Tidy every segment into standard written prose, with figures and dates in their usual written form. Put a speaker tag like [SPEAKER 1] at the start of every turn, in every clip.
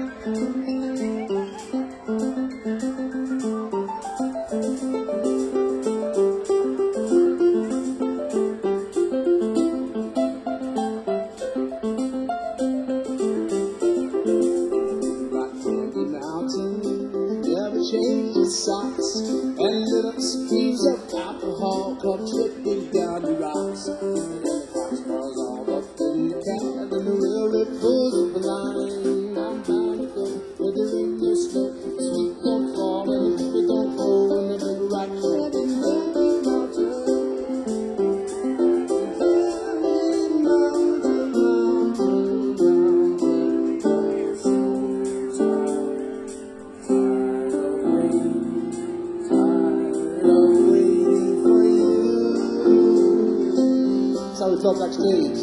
[SPEAKER 1] Changed his socks and lit up streams of alcohol come trickling down the rocks. And the cops bars all up in the cab and the railroad pulls up the line. I'm bound to go where there ain't no snow, sweet don't fall and the river don't flow and the big rock can't That's how we felt backstage.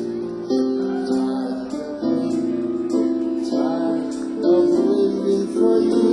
[SPEAKER 1] Tired of waiting for you.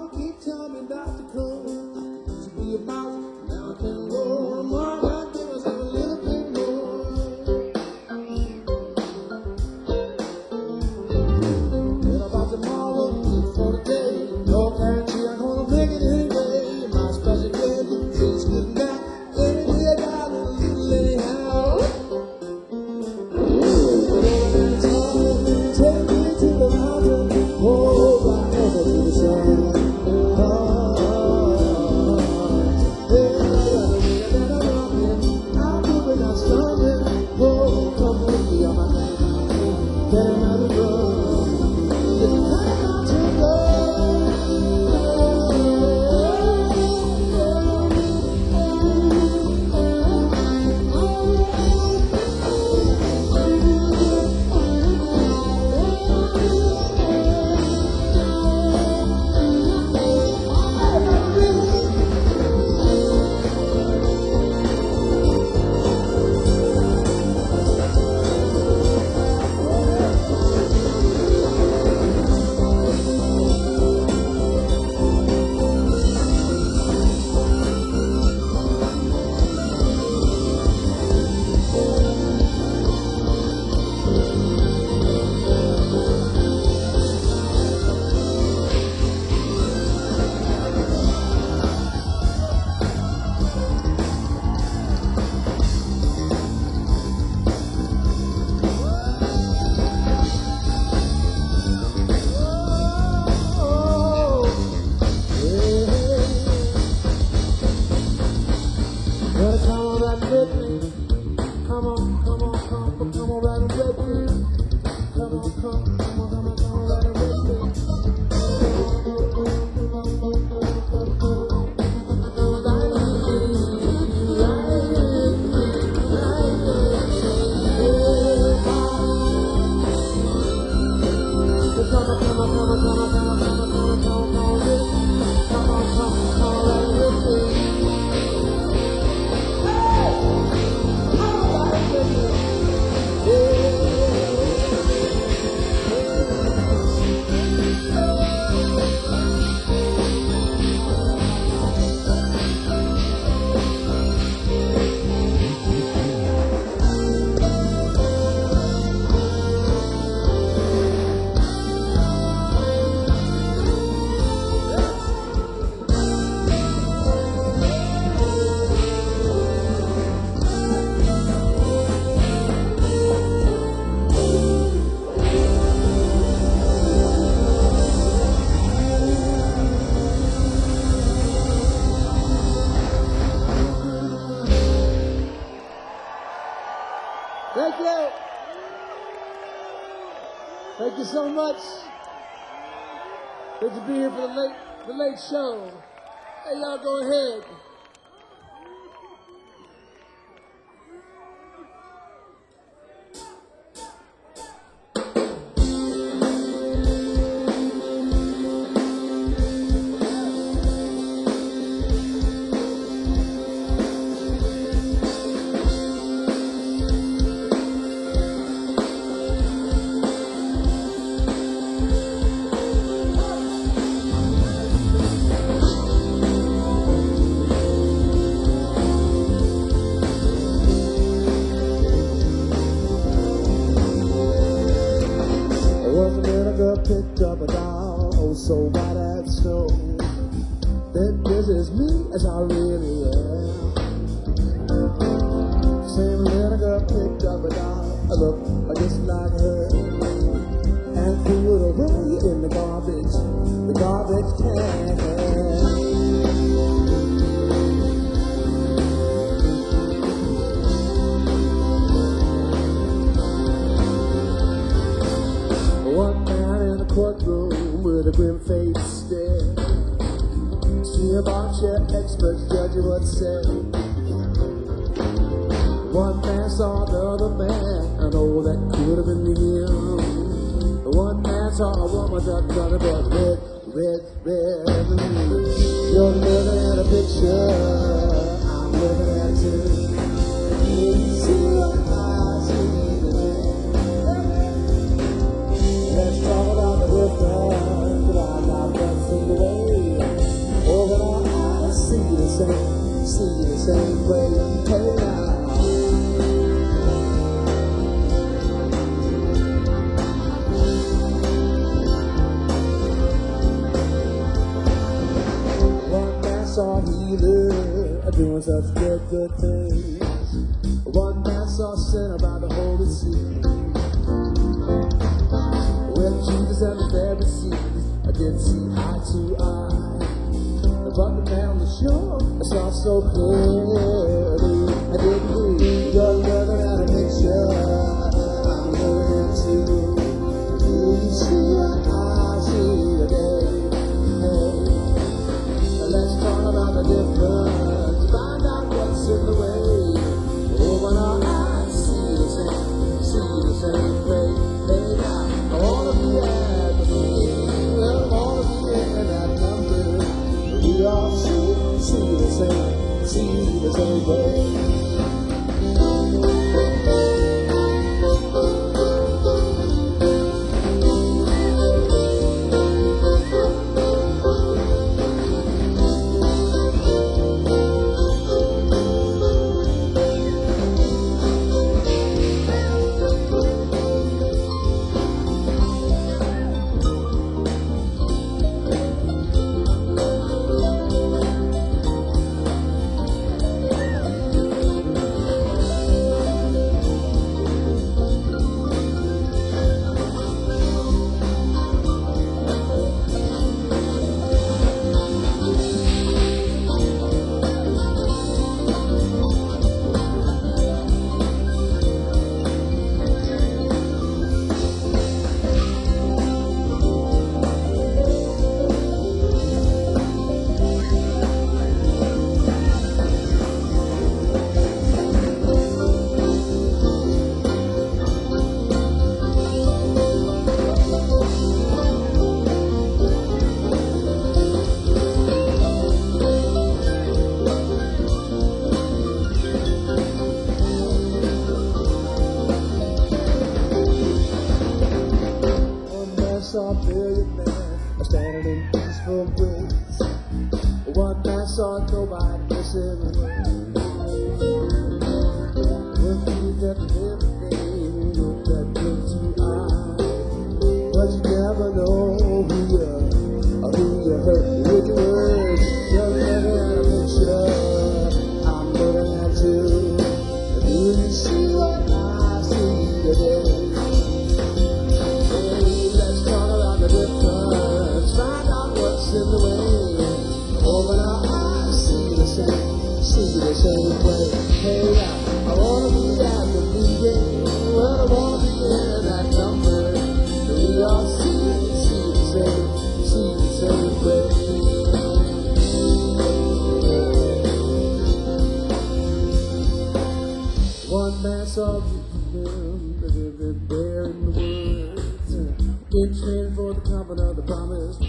[SPEAKER 1] keep telling me not to come. I used to be a mouse, now I can roar. Mom, I give us a little bit more. What about tomorrow? For the day, no guarantee I'm gonna make it anyway. My special day, feels good now. Any day I got a little anyhow. Take me to the mountain, hold right over to the sun. I'm moving, I'm struggling. Oh, come with me on my hand. Get another run. It's time to go. Thank you. Thank you so much. Good to be here for the late show. Hey, y'all go ahead. Picked up a doll, oh so white as snow. That this is me as I really am. Same little girl picked up a doll, I look just like her, and threw it away in the garbage can. One man in the courtroom with a grim face stare. See about your experts, judge would say. One man saw another man, I know that could have been him. One man saw a woman that got about red. You're living in a picture, I'm living at two. You see what I see today. Let's talk about the difference, but I'm not dancing away. same, see the same way. Hey now. One man saw healer doing such good things. One man saw sin about the Holy See. When Jesus and the Pharisees didn't see eye to eye, but the man on the shore saw so clearly. I didn't believe you're living out a picture. I'm living too. Do you see what I see today? Hey, let's talk about the difference. Find out what's in the way. Open our eyes, see the same way. Hey now, I wanna be at the beginning. Well, I wanna be in that number. We all see the same way. Saw a billion men standing in peaceful grace. One man saw nobody missing away. When you get everything, you got to eye, but you never know who you hurt with your words. You're living at a picture. I'm living at you. Do you see what I see today? In the way, open our eyes, see the same way. Hey now, I wanna be at the meeting. Well, I wanna be in that number. We all see the same way. One man saw them bearing the words, in train for the coming of the promised.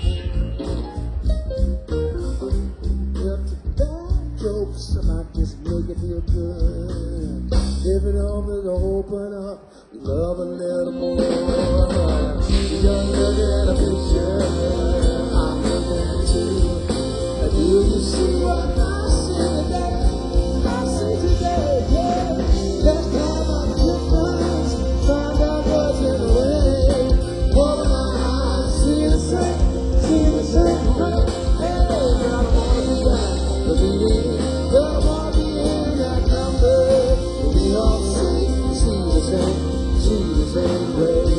[SPEAKER 1] Jokes about just make it feel good. If it opens to open up, love a little more. You're looking at a picture, I'm looking too. Do you see what I see today? I see today, yeah. Let's talk about difference, find out what's in the way. Open my eyes, see the same way. Hey, I don't wanna be back. But I wanna be in that number. We all see the same way.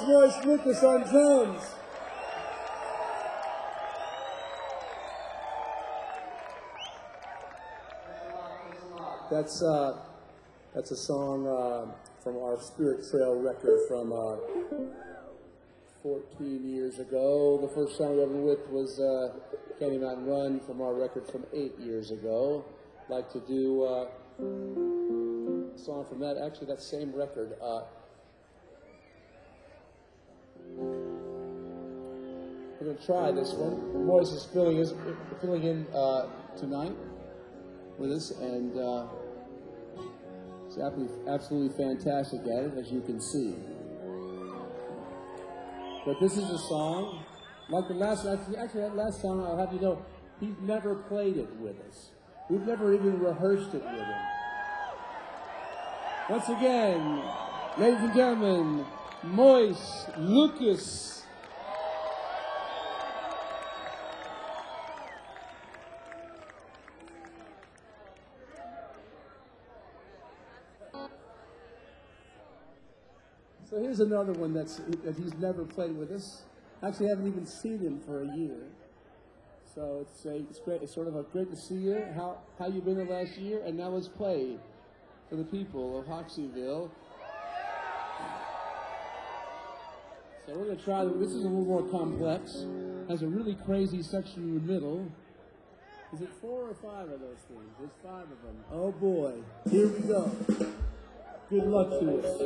[SPEAKER 1] Royce Lucas on drums. That's a song from our Spirit Trail record from 14 years ago. The first song we ever whipped was Candy Mountain Run from our record from 8 years ago. I'd like to do a song from that same record. We're going to try this one. Royce is filling in tonight with us, and he's absolutely fantastic at it, as you can see. But this is a song, like the last, actually that last song, I'll have you know, he's never played it with us. We've never even rehearsed it with him. Once again, ladies and gentlemen, Royce Lucas. So here's another one that he's never played with us. Actually, I haven't even seen him for a year. So it's great. It's sort of great to see you. How you been the last year? And now let's play for the people of Hoxeyville. So we're gonna try. This is a little more complex. Has a really crazy section in the middle. Is it 4 or 5 of those things? There's 5 of them. Oh boy. Here we go. Good luck to us.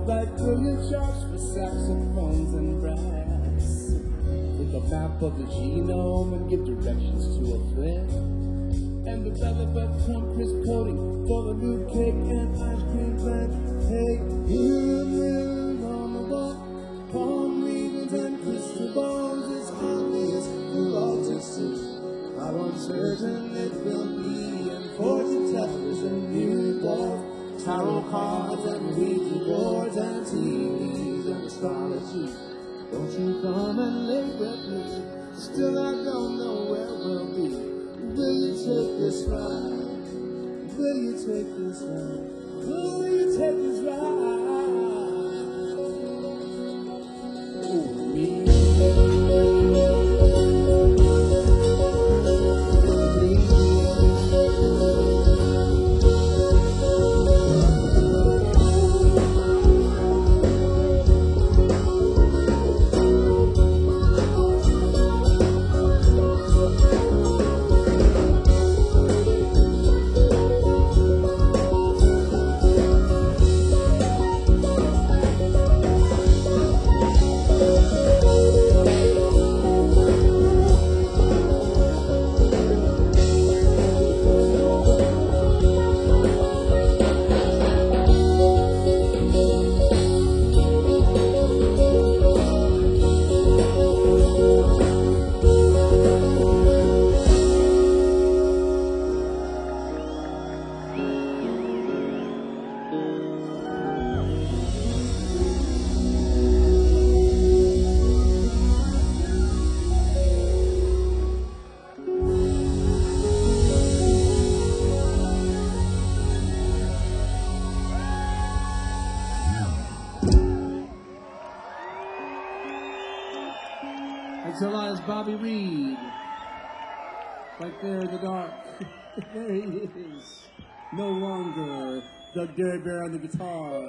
[SPEAKER 1] write brilliant charts for saxophones and brass. Take a map of the genome and give directions to a friend. And develop a crisp coating for the new cake and ice cream plant. Hey, you live on the wall, palm readings and crystal balls. It's obvious you'll all to see how uncertain it will be. And fortune tellers and miracles, tarot cards and Ouija boards and TVs and astrology. Don't you come and lay with me, still I don't know where we'll be. Will you take this ride? Will you take this ride? Will you take this ride? Oh, me. Thanks a lot, it's Bobby Reed. Right there in the dark. There he is. No longer Doug Gary Bear on the guitar.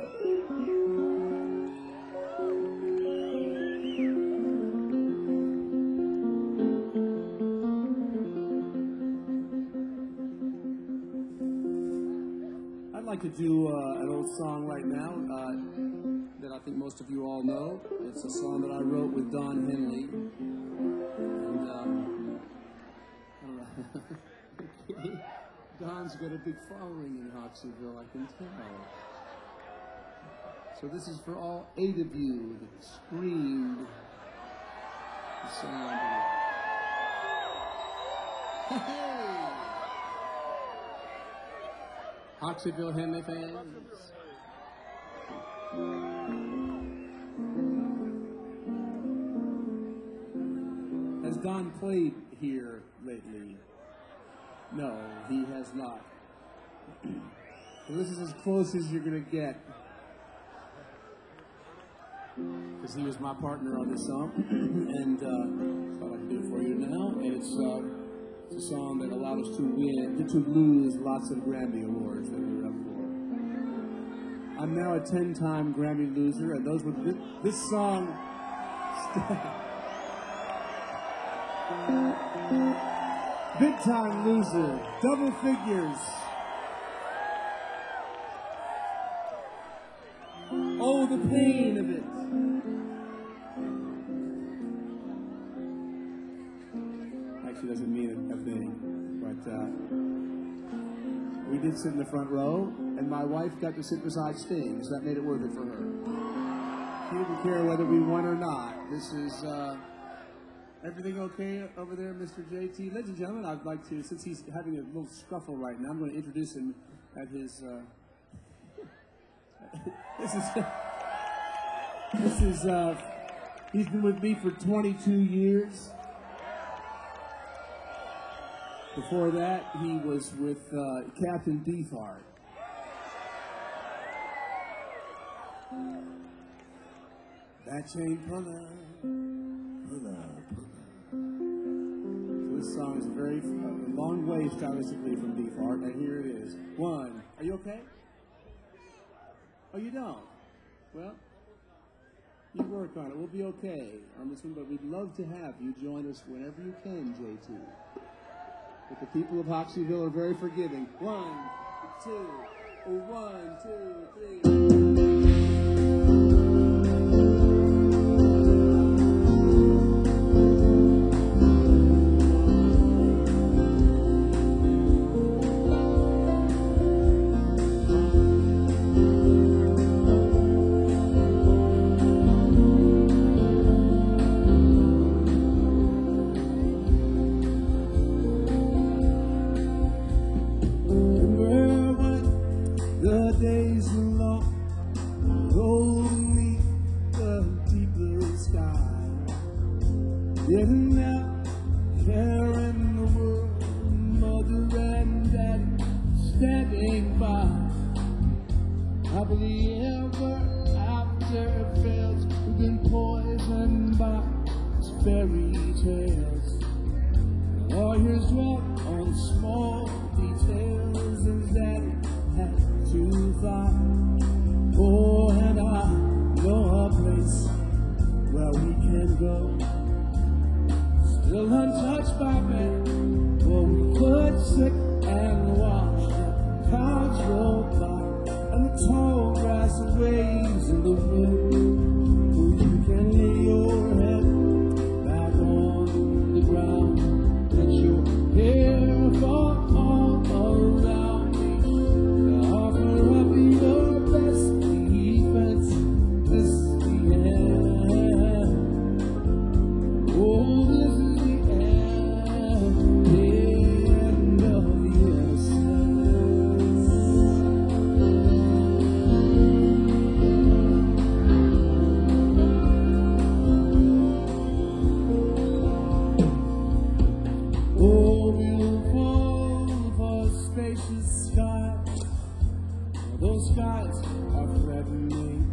[SPEAKER 1] I'd like to do an old song right now that I think most of you all know. It's a song that I wrote with Don Henley. And, I don't know. Don's got a big following in Hoxseyville, I can tell. So this is for all 8 of you that screamed the sound. Hey! Hoxseyville Henley fans. Has Don played here lately? No, he has not. So this is as close as you're going to get. Because he was my partner on this song. And thought I could do it for you now. And it's a song that allowed us to lose lots of Grammy Awards that we were up for. I'm now a 10-time Grammy loser, and those were this song. Big time loser, double figures. Oh, the pain of it. Actually doesn't mean a thing, but we did sit in the front row, and my wife got to sit beside Sting, so that made it worth it for her. She didn't care whether we won or not. This is, everything okay over there, Mr. JT? Ladies and gentlemen, I'd like to, since he's having a little scuffle right now, I'm going to introduce him at his, he's been with me for 22 years. Before that, he was with Captain Beefheart. That chain puller, puller. So this song is a very long way stylistically from Beefheart, and here it is. 1. Are you okay? Oh, you don't? Well, you work on it. We'll be okay on this one, but we'd love to have you join us whenever you can, JT. But the people of Hoxseyville are very forgiving. 1, 2, 1, 2, 3. Sitting out, carrying the world, mother and daddy standing by. Happily ever after fails, we've been poisoned by fairy tales. Lawyers dwell on small details, and daddy had to fly. Oh, and I know a place where we can go, still untouched by man, for we could sit and watch the clouds roll by and the tall grass waves in the wind. Oh, you can lay your head back on the ground, let your hair fall all around me. Offer up your best defense, this is the end. Oh, this is the end of the innocence. Oh, beautiful for spacious skies, those skies are threatening.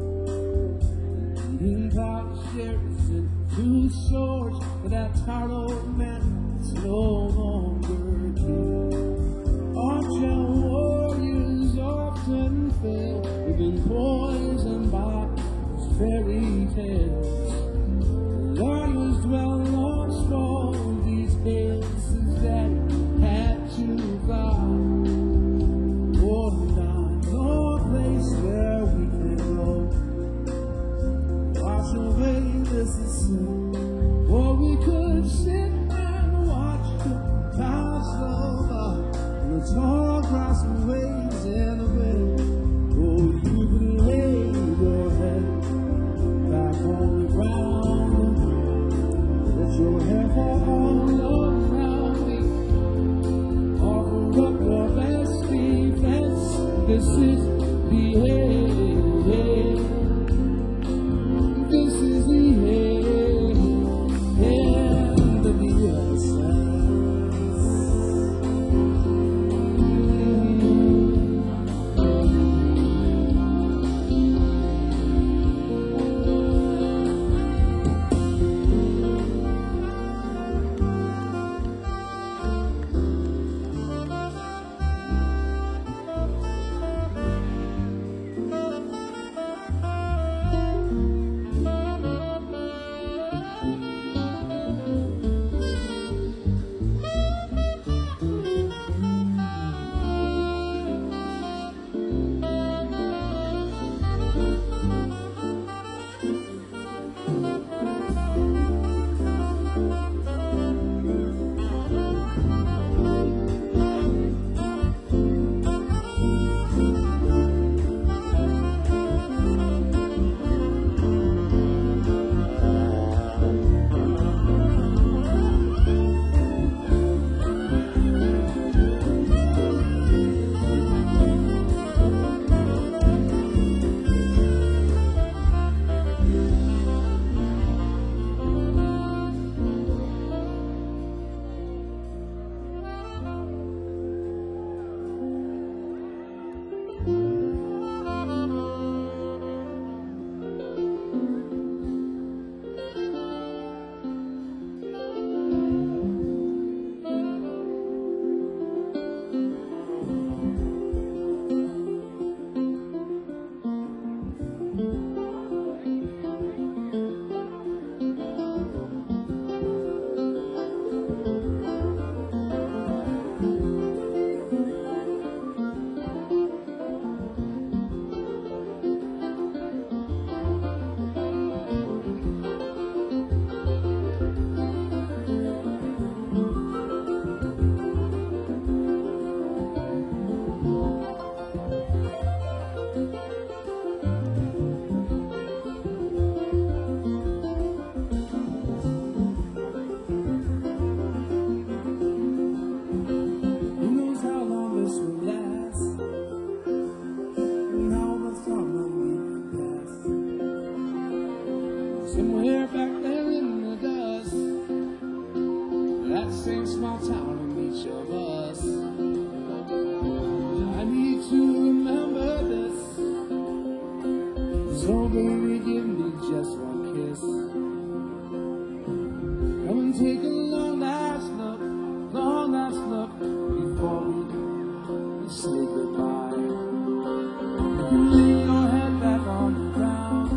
[SPEAKER 1] In plowshares and two swords, but that tired old man is no longer king. Archer warriors often fail, they've been poisoned by fairy tales. Lawyers dwell on small details, that had to fly. Oh, not no place where we can go, wash away this is sin. Or we could sit and watch the clouds roll by and the tall grass and waves in the wind. Oh, you can lay your head back on the ground. So baby, give me just one kiss. Come and take a long night's look before we say goodbye. You can lay your head back on the ground,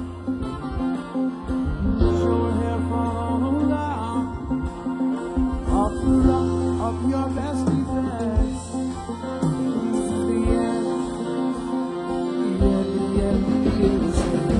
[SPEAKER 1] let your hair fall down. Offer up your best defense. The end, the end, the end, the end.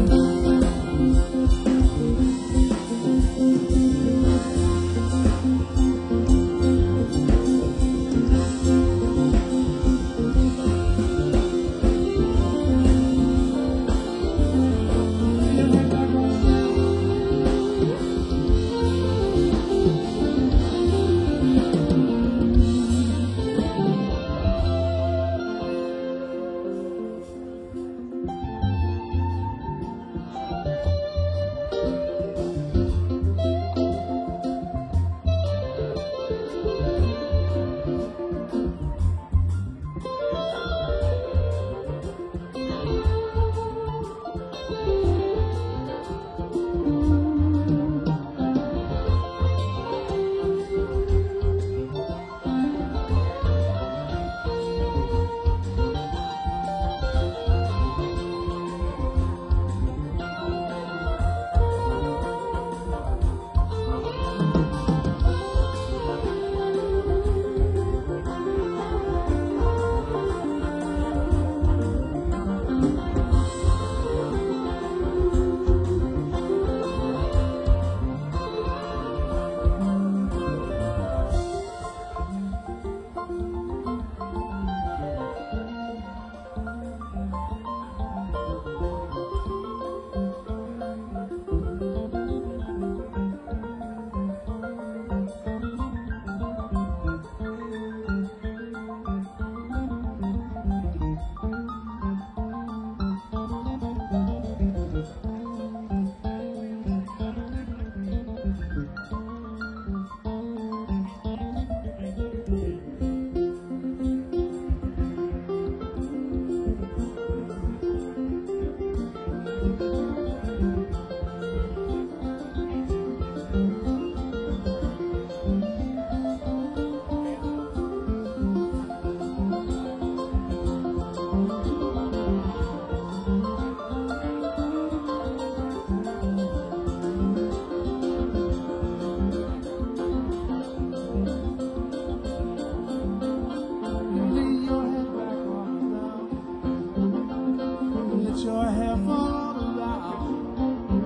[SPEAKER 1] Your hair fall around.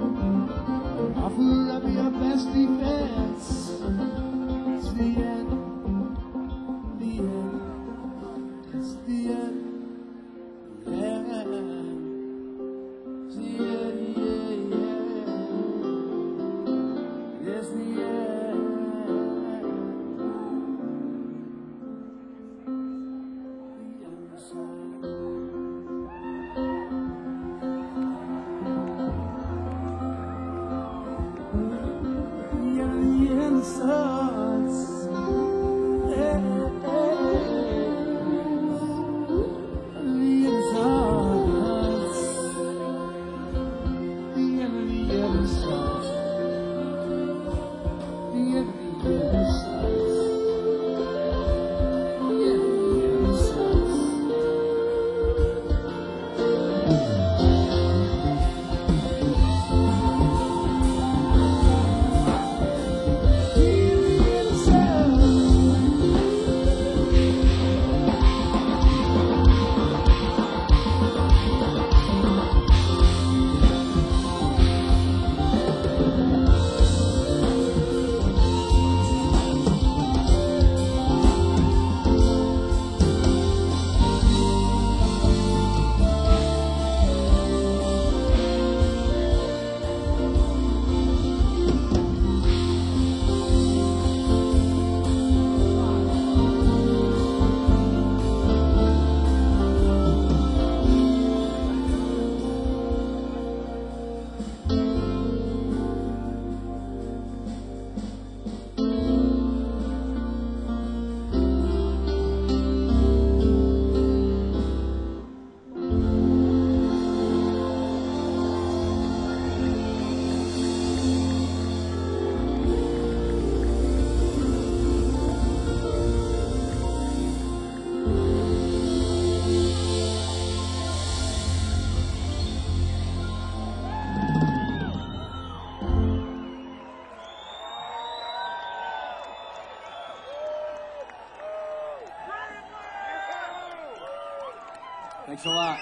[SPEAKER 1] Offer up your best defense. It's the end, the end. It's the end, yeah. It's the end, yeah, yeah. It's the end. The other side. Suns, yeah, the suns, the other suns, the other suns, the other suns. Thanks a lot.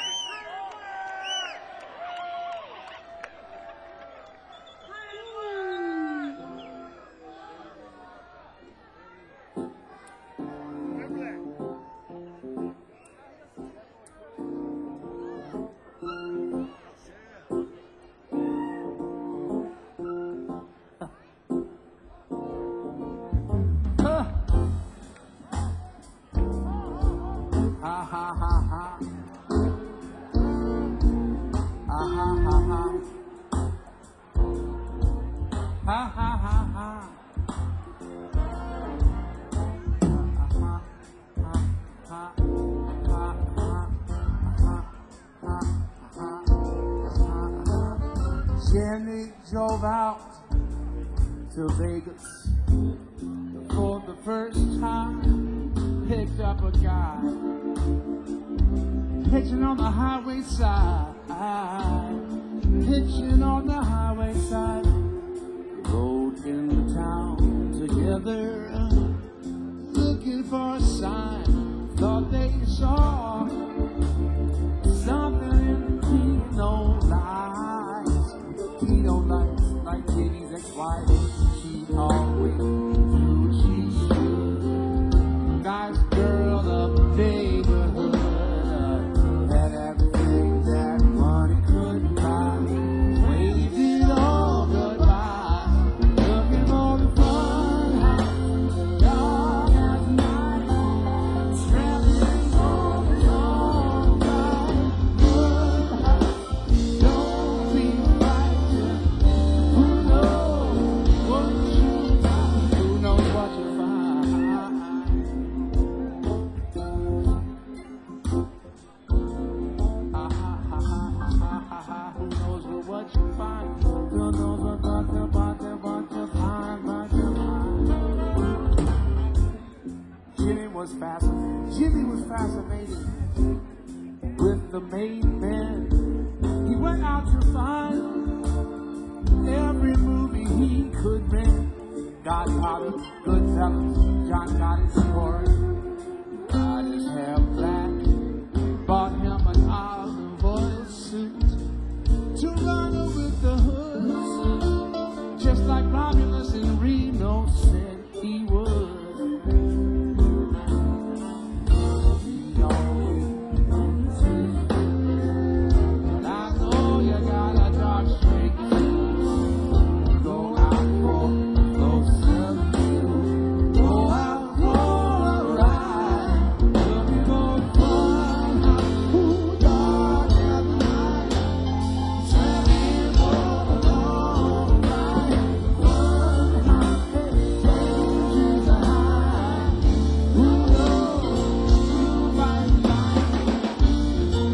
[SPEAKER 1] Jenny drove out to Vegas for the first time, picked up a guy pitching on the highway side, pitching on the highway side. Rode into town together, looking for a sign. Thought they saw something in the Pinot lights. Pinot lights, like Jenny's ex-wife. She always knew she should. Nice girl of the neighborhood, had everything that money could buy. Waved it all goodbye, looking for the fun house, dark as night, traveling for the long ride. Good house, don't be frightened. Who knows what you find? Who knows what you find? Who knows what you find? Who knows what you find? Jimmy was fascinated with the main man. He went out to find every movie he could rent. Godfather, Goodfellas, John got his story, got his hair black, bought him an olive oil suit to run with the hoods, just like Romulus in Reno said he would. He always knew. And I know you got a dark streak through. Go out for a closer view. Go out for a ride, looking for a fun house. Ooh, dark as night, traveling for a long ride. Fun house, changes are high. Who knows who might find?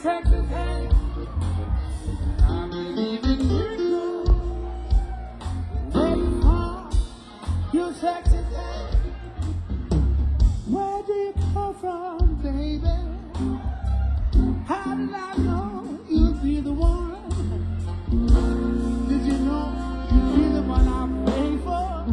[SPEAKER 1] Texas hang. I believe in miracles. Wait for you, Texas hang. Where do you come from, baby? How did I know you'd be the one? Did you know you'd be the one I pray for?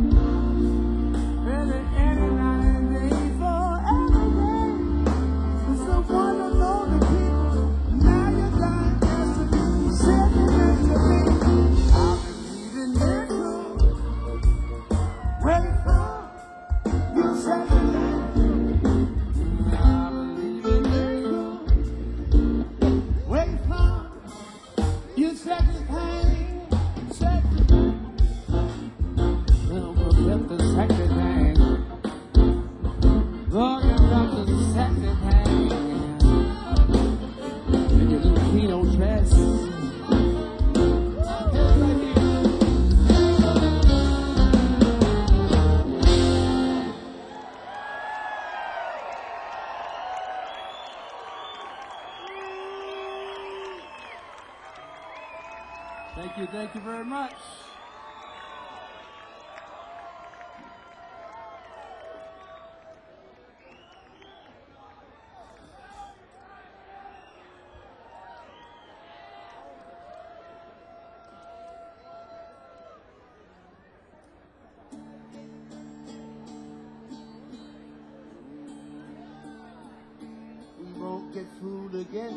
[SPEAKER 1] Every night and day for every day. It's the one and only people. Now you're dying just to be sitting next to me. I believe in miracles. Wait for you, second hand. I believe in miracles. Wait for you, second hand. Second hand. Don't forget the second hand. Lord, you got the second hand. And your little Kino dress. Thank you very much. We won't get fooled again.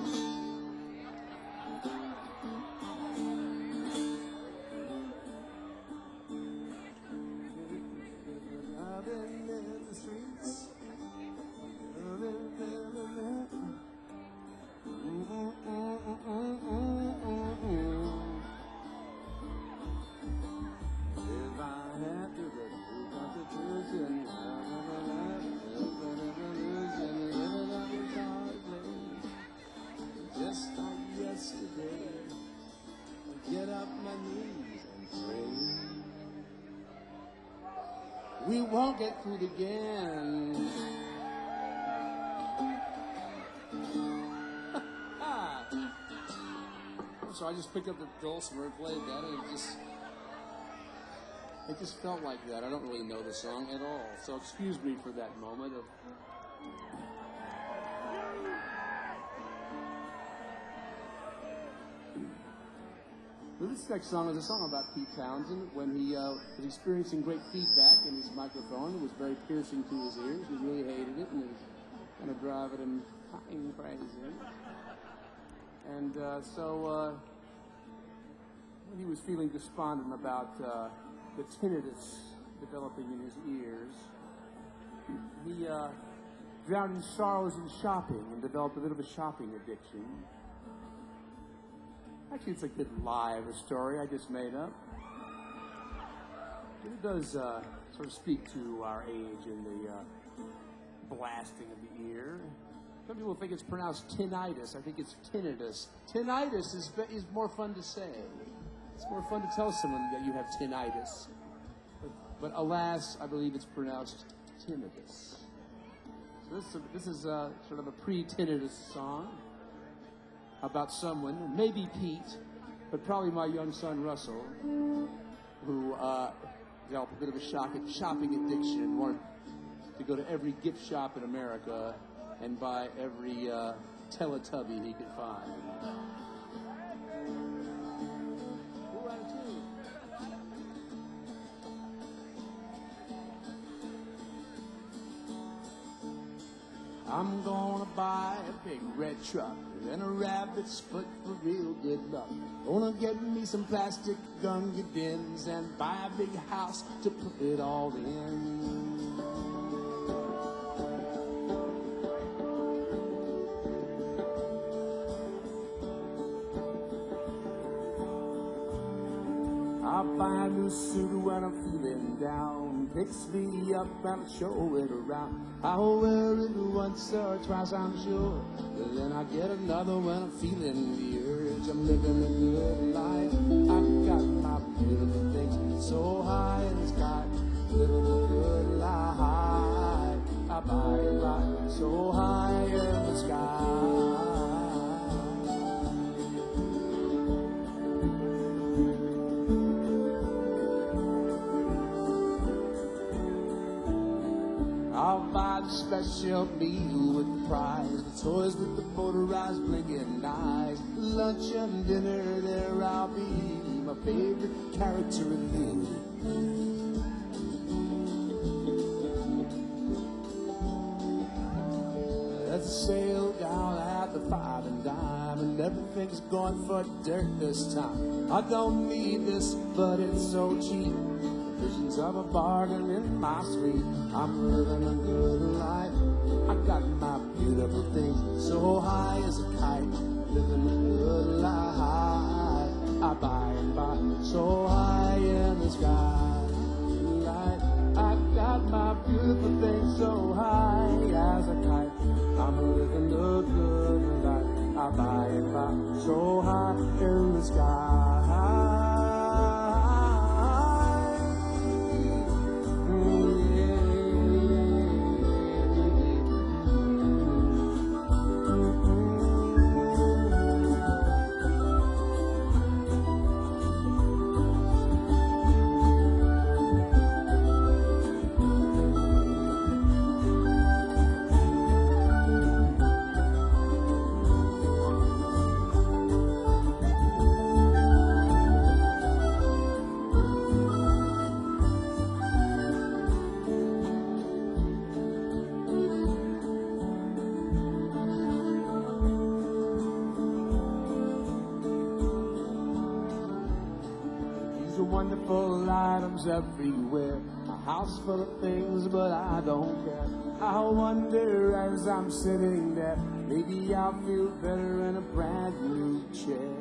[SPEAKER 1] Just like yesterday, I get up my knees and pray. We won't get fooled again. So I just picked up the dulcimer and played that, and it just felt like that. I don't really know the song at all, so excuse me for that moment of. Well, this next song is a song about Pete Townsend when he was experiencing great feedback in his microphone. It was very piercing to his ears. He really hated it, and it was kind of driving him crazy. And so when he was feeling despondent about the tinnitus developing in his ears, he drowned in sorrows in shopping and developed a bit of a shopping addiction. Actually, it's a good lie of a story I just made up. It does sort of speak to our age and the blasting of the ear. Some people think it's pronounced tinnitus. I think it's tinnitus. Tinnitus is more fun to say. It's more fun to tell someone that you have tinnitus. But alas, I believe it's pronounced tinnitus. So this is sort of a pre-tinnitus song about someone, maybe Pete, but probably my young son Russell, who developed a bit of a shopping addiction and wanted to go to every gift shop in America and buy every Teletubby he could find. I'm gonna buy a big red truck and a rabbit's foot for real good luck. Gonna get me some plastic Gunga bins and buy a big house to put it all in. I'll buy a new suit when I'm feeling down. Picks me up and show it around. I'll wear it once or twice, I'm sure. But then I get another when I'm feeling the urge. I'm living a good life. I've got my beautiful things so high in the sky. Living a good life. I buy it right so high in the sky. special meal with prize, the toys with the motorized blinking eyes. Lunch and dinner, there I'll be, my favorite character in you. There's a sale down at the Five and Dime, and everything's going for dirt this time. I don't need this, but it's so cheap. Visions of a bargain in my sleep. I'm living a good life. I got my beautiful things so high as a kite. Living a good life. I buy and buy so high in the sky. Light. I got my beautiful things so high as a kite. I'm living a good life. I buy and buy so high in the sky. Wonderful items everywhere, a house full of things, but I don't care. I wonder as I'm sitting there, maybe I'll feel better in a brand new chair.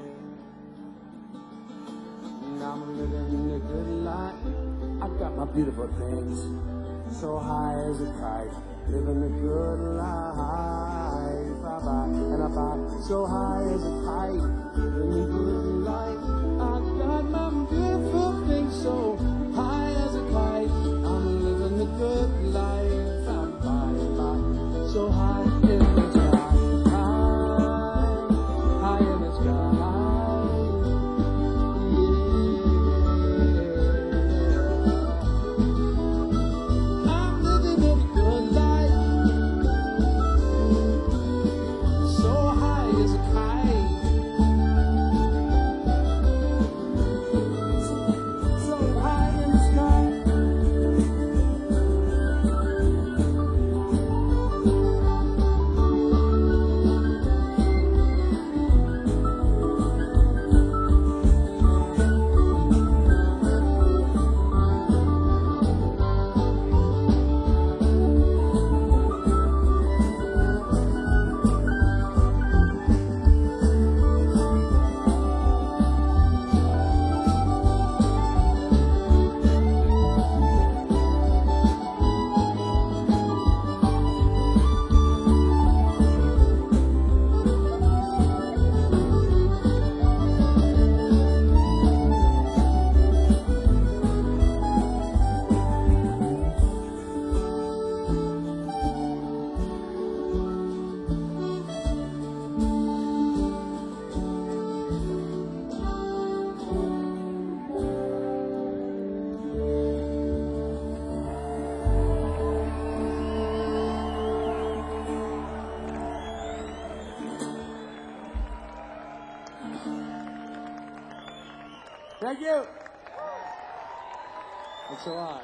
[SPEAKER 1] And I'm living a good life. I got my beautiful things so high as a kite, living a good life. I buy and I buy so high as a kite, living a good life. I got my beautiful things so high as a kite. I'm living a good life. I'm by so high in the sky, high in the sky. Yeah. I'm living a good life, so high as a kite. Thank you. Thanks a lot.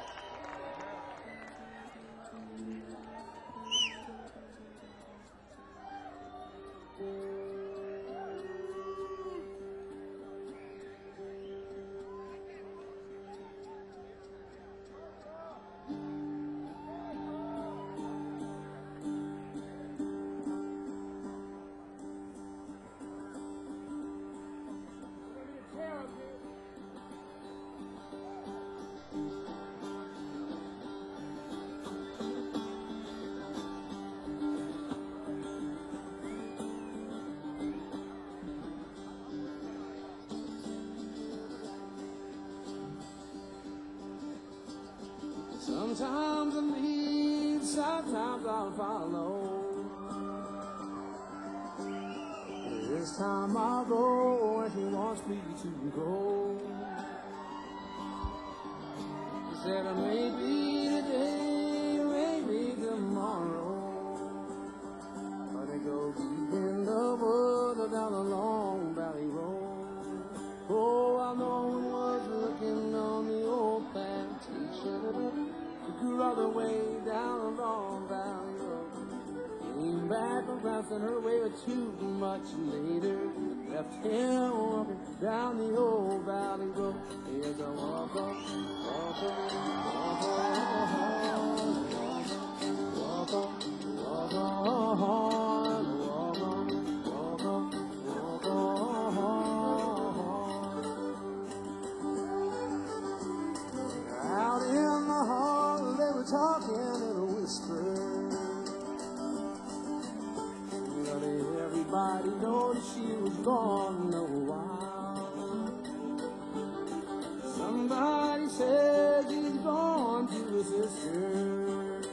[SPEAKER 1] Sometimes I lead, sometimes I'll follow. This time I'll go where she wants me to go. She said maybe today, maybe tomorrow. too much later. Left him walking down the old valley road. As I walk on, walk on, walk on, walk on, walk on, walk on, walk on, walk on. Out in the hall, they were talking in a whisper. Everybody noticed she was gone a while. Somebody said she's gone to her sister.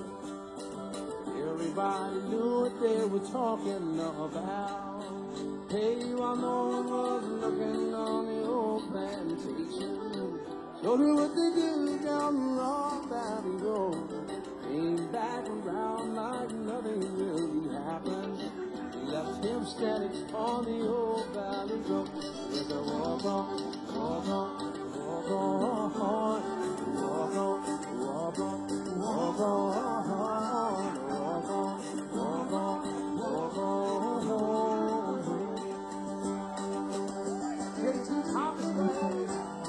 [SPEAKER 1] Everybody knew what they were talking about. Hey, while no one was looking on the old plantation, showed her what they do down the long valley road. Came back around like nothing really happened. Left him standing on the old valley road. As I walk on, walk on, walk on, walk on, walk on, walk on, walk on, walk on, walk on. Get to Thomas.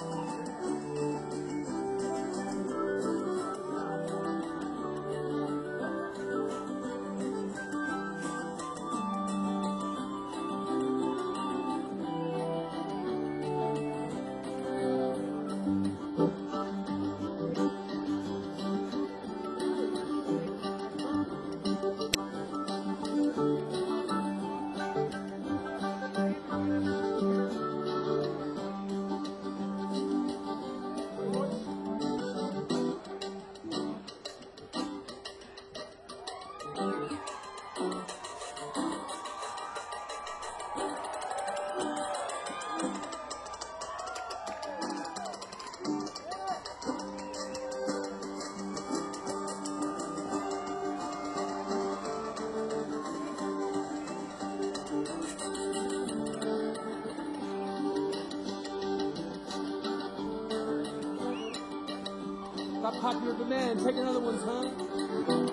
[SPEAKER 1] Stop popular demand. Take another one, son.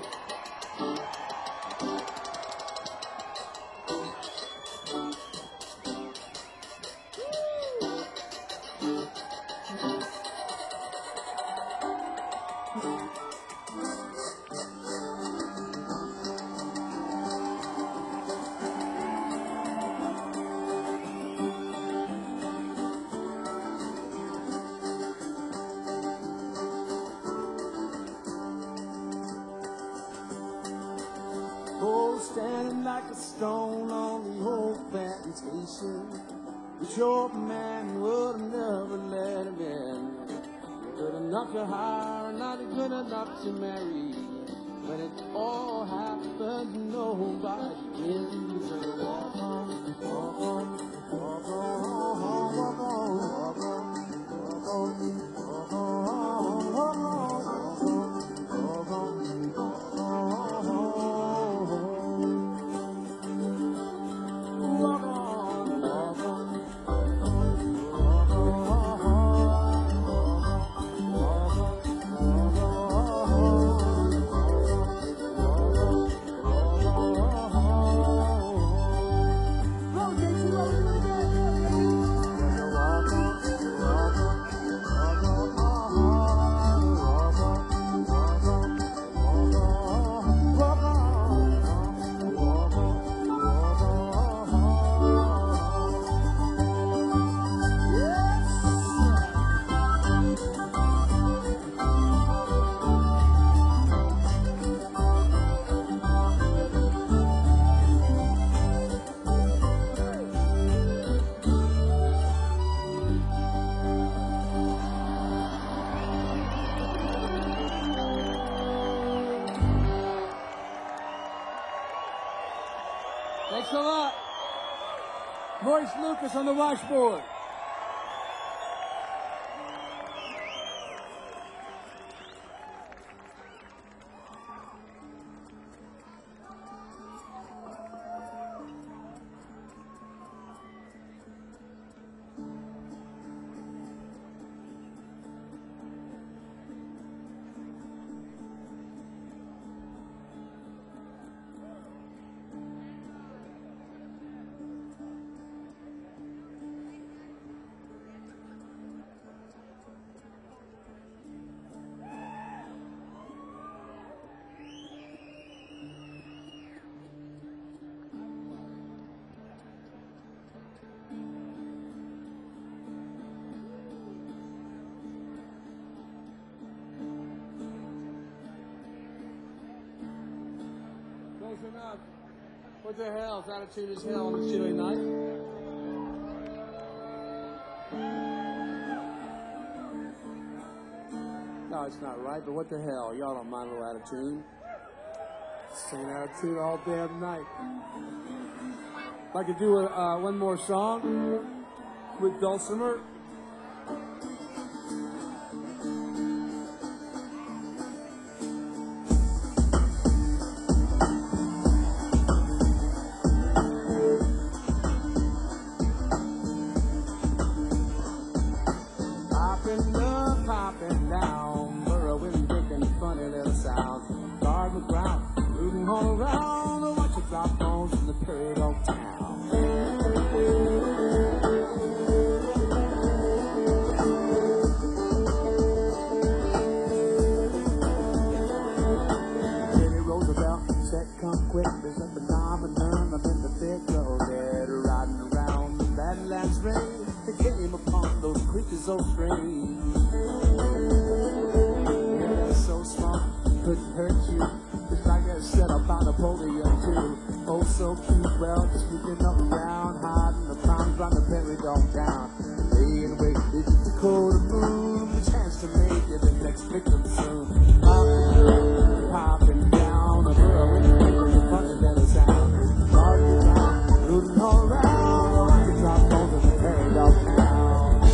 [SPEAKER 1] Standing like a stone on the old plantation. The short man would never let him in. Good enough to hire, not good enough to marry. When it all happened, nobody wins. Walk on, walk on, walk on, walk on, walk on, walk on, walk on, walk on, walk on. Thanks a lot. Royce Lucas on the washboard. enough. What the hell? Attitude is hell on a chilly night. No, it's not right, but what the hell? Y'all don't mind a little attitude. Same attitude all damn night. I'd like to do one more song with Dulcimer. Popping down, burrowing, making funny little sounds. Guard the ground, rooting all around. Watch it drop bones in the prairie dog town. Teddy Roosevelt said, "Come quick, there's a phenomenon. I'm in the thick of it, riding around the Badlands range. They came upon those creatures so strange. So smart, couldn't hurt you. Just like I said about Napoleon too. Oh, so cute, well, sneaking up and down, hiding the crimes on the prairie dog down. Laying wait, it's just a cold moon, the chance to make it the next victim soon. Popping down, a girl with a funny little sound. Guarding down, rooting all around, like a drop bones in the prairie dog town.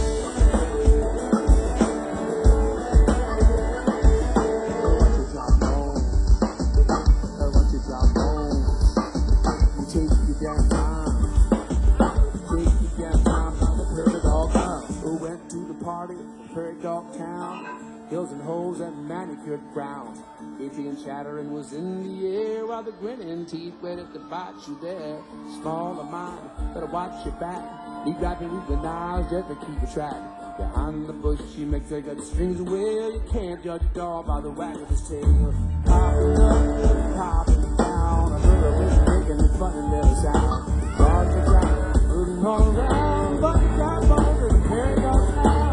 [SPEAKER 1] Prairie dog town, hills and holes and manicured ground. Itchy and chattering was in the air, while the grinning teeth waited to bite you there. Small of mind, better watch your back. Be grabbing with the knives just to keep a track. Behind the bush, she makes her gut strings away. You can't judge a dog by the wag of his tail. Popping up, popping down, a girl is making a funny little sound. Guard the ground, rooting all around, but you got bones in the prairie dog town.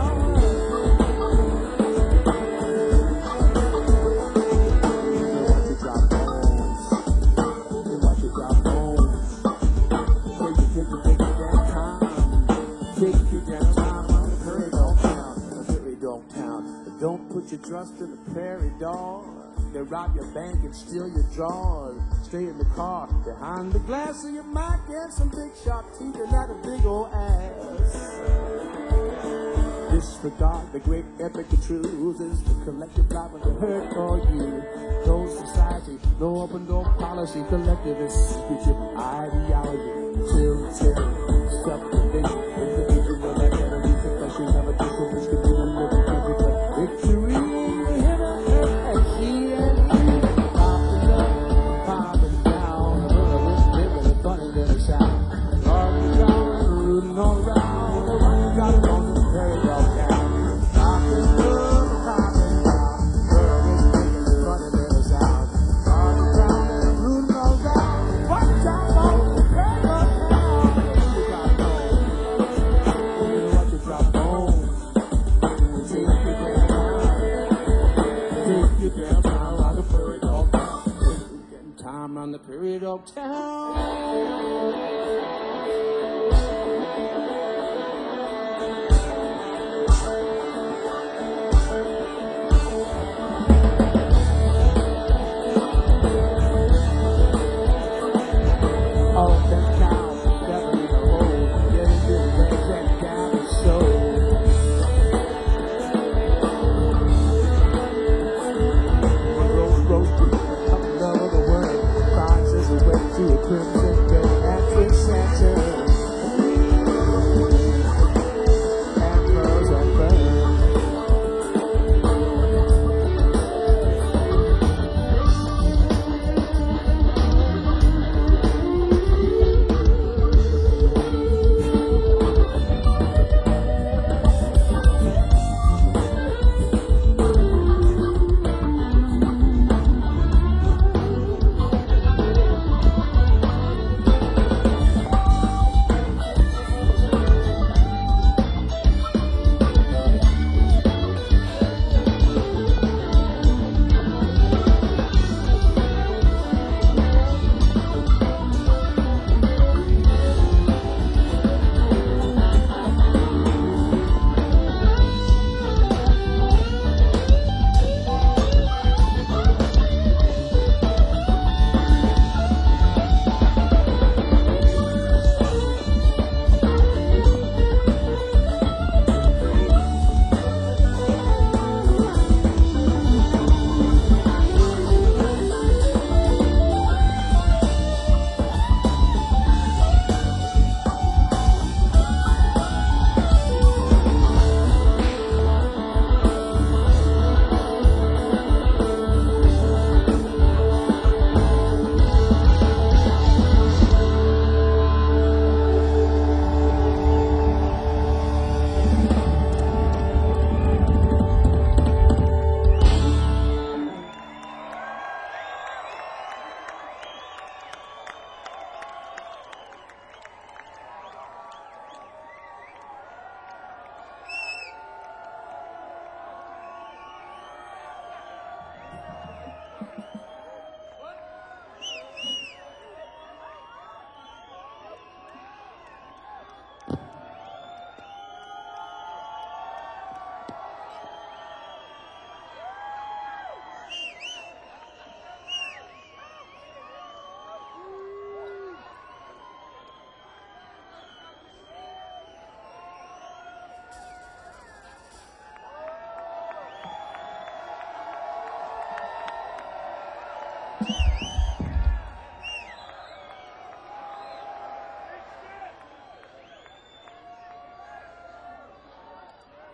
[SPEAKER 1] Don't put your trust in the prairie dog. They rob your bank and steal your drawers. Stay in the car behind the glass, so you might get some big sharp teeth and not a big old ass. Disregard the great epic of truths is the collective life of the hurt for you. No society, no open door policy, collectivist future ideology. Till stuff the big individual that never reach the pressure of a different risk of being living every victory. Hit and she and me. Popping up, popping down, a little bit living a funny little sound. Guarding down, rooting all around, the one got it on the prairie dog town. Popping up, popping down, girl is making a funny little sound. Guarding down, rooting all around, one got on the prairie dog town.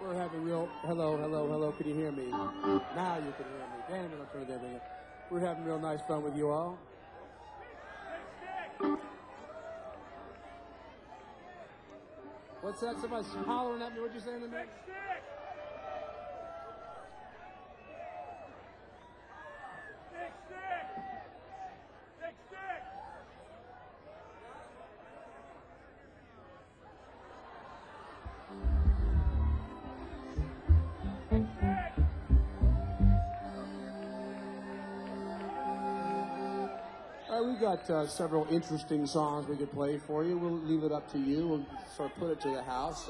[SPEAKER 1] We're having real, hello, can you hear me? Now you can hear me. Damn it, I'll turn everything up. We're having real nice fun with you all. What's that? Somebody's hollering at me. What'd you say in the minute? All right, we got several interesting songs we could play for you. We'll leave it up to you. We'll sort of put it to the house.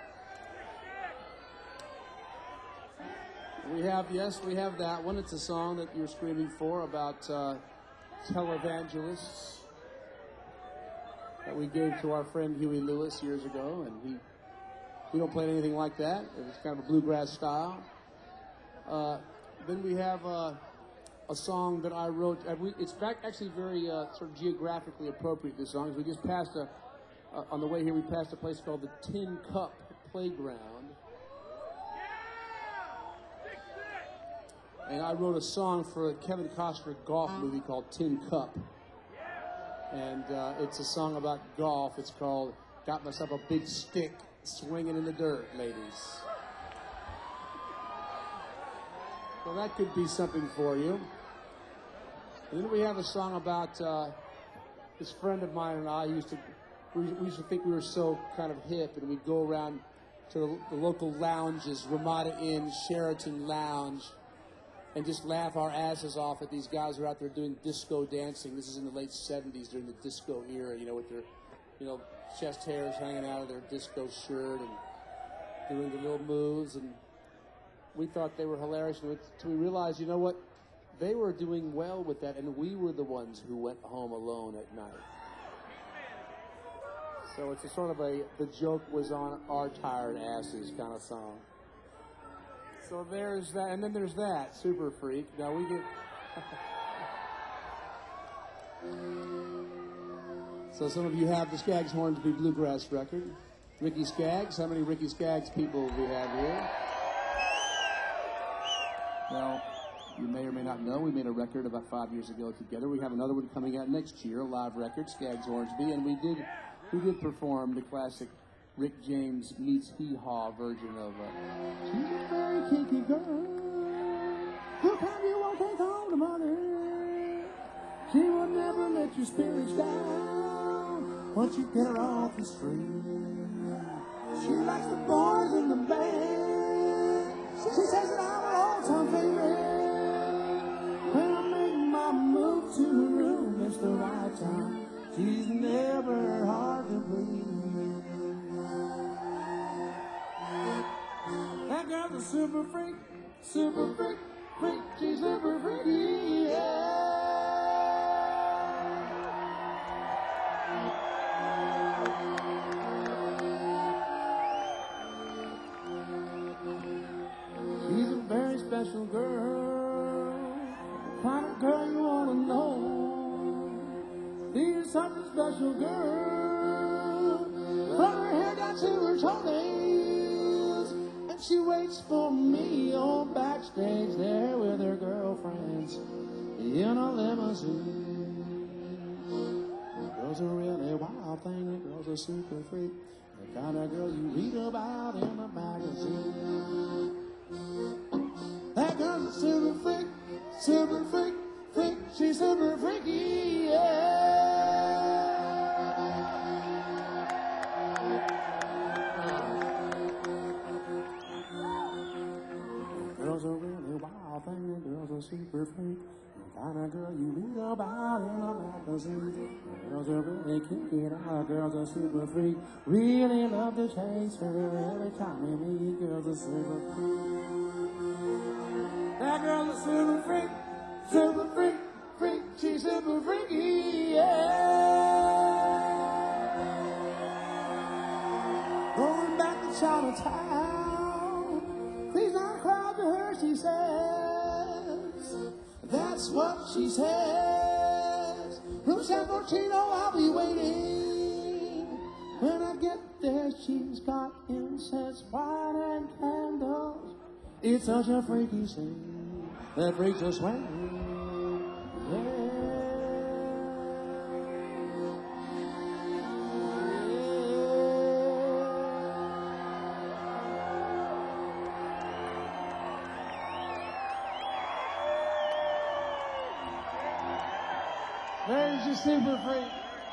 [SPEAKER 1] We have that one. It's a song that you're screaming for about televangelists that we gave to our friend Huey Lewis years ago, and we don't play anything like that. It was kind of a bluegrass style. Then we have a song that I wrote. It's actually very sort of geographically appropriate, this song. We just passed on the way here, we passed a place called the Tin Cup Playground. And I wrote a song for a Kevin Costner golf movie called Tin Cup. And it's a song about golf. It's called Got Myself a Big Stick Swinging in the Dirt, ladies. So that could be something for you. And then we have a song about this friend of mine and I we used to think we were so kind of hip, and we'd go around to the local lounges, Ramada Inn, Sheraton Lounge, and just laugh our asses off at these guys who are out there doing disco dancing. This is in the late 70s during the disco era, with their, chest hairs hanging out of their disco shirt and doing the little moves. And we thought they were hilarious until we realized, you know what? They were doing well with that, and we were the ones who went home alone at night. So it's a sort of the joke was on our tired asses kind of song. So there's that, and then there's that, Super Freak. Now we get... So some of you have the Skaggs Hornsby Bluegrass record. Ricky Skaggs, how many Ricky Skaggs people do we have here? Well, you may or may not know, we made a record about 5 years ago together. We have another one coming out next year, a live record, Skaggs Hornsby, and we did perform the classic Rick James meets Hee Haw version of She's a very kinky girl. How come you won't take home to mother? She will never let your spirits down once you get her off the street. She likes the boys in the band. She says that I'm her all-time favorite. When I make my move to the room, it's the right time. She's never hard to please. That girl's a super freak, freak, she's super freaky, yeah. She's a very special girl, kind of girl you wanna know. She's such a special girl, from her hair down to her toenails. And she waits for me on backstage there with her girlfriends in a limousine. The girl's a really wild thing, the girl's a super freak, the kind of girl you read about in a magazine. That girl's a super freak, she's super freaky, yeah. The girl's a really wild thing, the girl's a super freak, the kind of girl you read about in a magazine. The girl's a really kinky, the girl's a super freak, really love to chase her every time we meet. Girl's a super freak. That girl's a super freak, she's super freaky, yeah. Going back to Chinatown, please not cry to her, she says. That's what she says. Room San Fortino, I'll be waiting. When I get there, she's got incense, wine, and candy. It's such a freaky scene that freaks us swing. There's your super freak.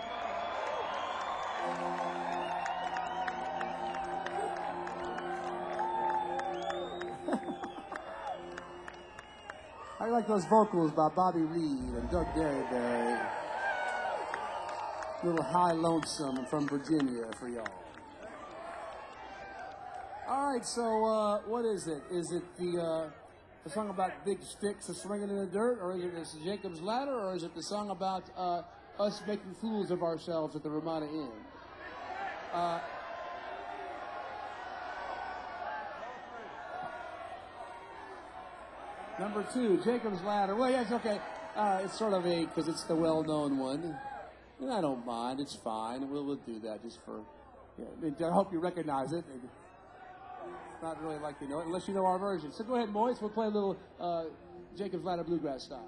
[SPEAKER 1] I like those vocals by Bobby Reed and Doug Derryberry. Little High Lonesome from Virginia for y'all. All right, so what is it? Is it the song about big sticks of swinging in the dirt, or is it this Jacob's Ladder, or is it the song about us making fools of ourselves at the Ramada Inn? Number 2, Jacob's Ladder. Well, yes, okay. It's sort of because it's the well-known one. And I don't mind. It's fine. We'll do that just for... Yeah, I hope you recognize it. It's not really like you know it, unless you know our version. So go ahead, Moise. We'll play a little Jacob's Ladder bluegrass style.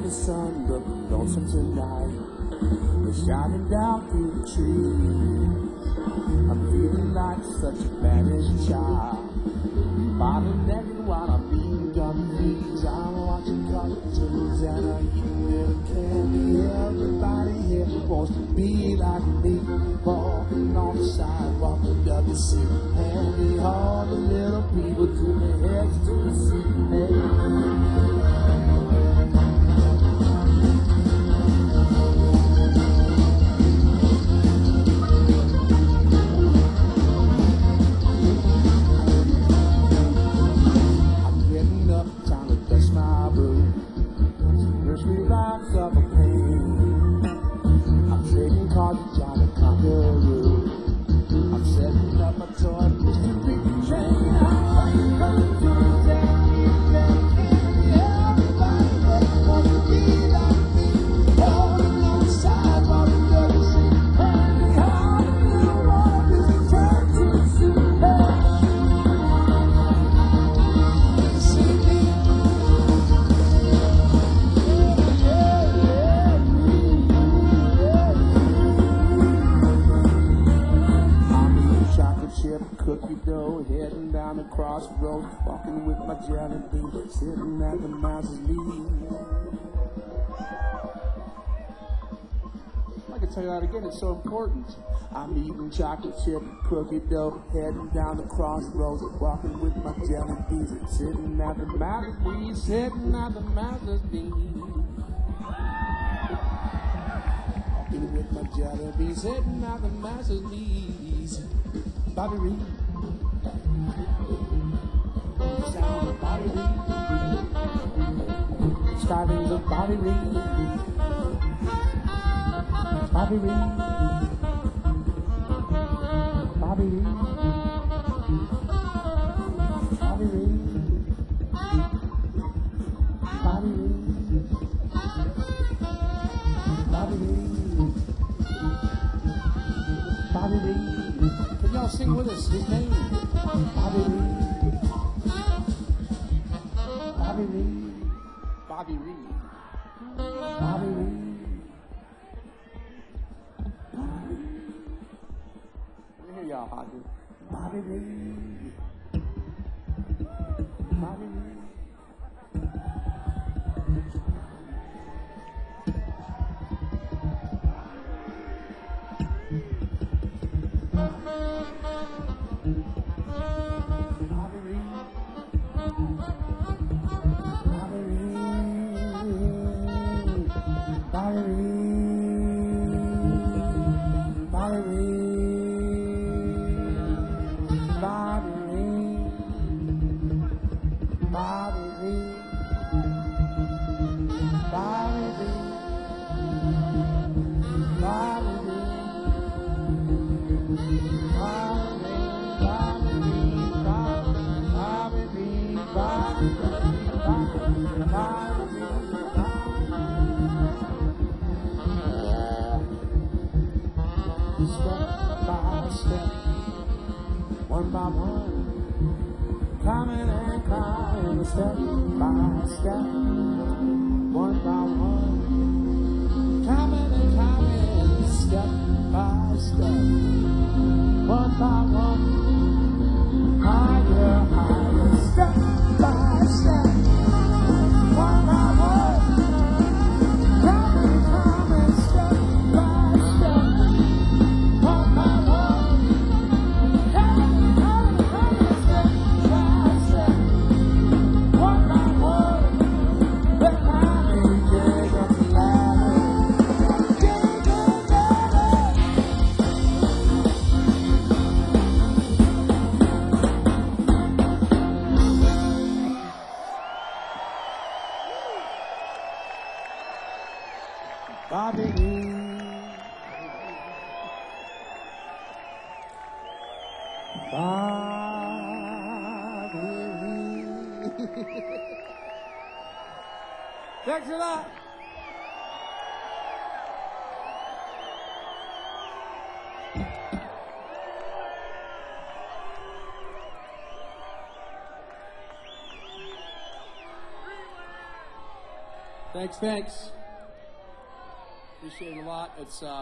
[SPEAKER 1] the sun, the lonesome tonight is shining down through the trees. I'm feeling like such a banished child, bottlenecking while I'm eating gummies. I'm watching cartoons and I'm eating little candy. Everybody here wants to be like me, walking on the sidewalk doesn't seem handy. All the little people turn their heads to the sea. Of a pain. I'm trading cards with Johnny Conqueror. I'm setting up a toy mystery train. I'm coming through there. Everybody wants to be like me. Holding on the sidewalk and doesn't see. Hey, how the little world is turned to a zoo. Hey, see me. Chip, cookie dough, heading down the crossroads, walking with my jelly bean, sitting at the mouse's knee. I can tell you that again, it's so important. I'm eating chocolate chip, cookie dough, heading down the crossroads, walking with my jelly beans, sitting at the mouse's knee, sitting at the mouse's knee. Walking with my jelly beans, sitting at the mouse's knees. Bobby Reed, sound of Bobby Reed, strivings of Bobby Reed, Bobby Reed, Bobby Reed, Bobby Reed, Bobby Reed, Bobby Reed, Bobby Reed. Can y'all sing with us? His name, Bobby Reed. Bobby Reed. Bobby Reed. Bobby Reed. Let me hear y'all, Hodges. Bobby Reed. Bobby Reed. One by one, climbing and climbing, step by step. One by one, climbing and climbing, step by step. One by one, higher, higher, step by step. One by one, climbing and climbing, step by step. One by one. Bobby Reed. Bobby Reed. Thanks a lot. Thanks. Appreciate it a lot. It's just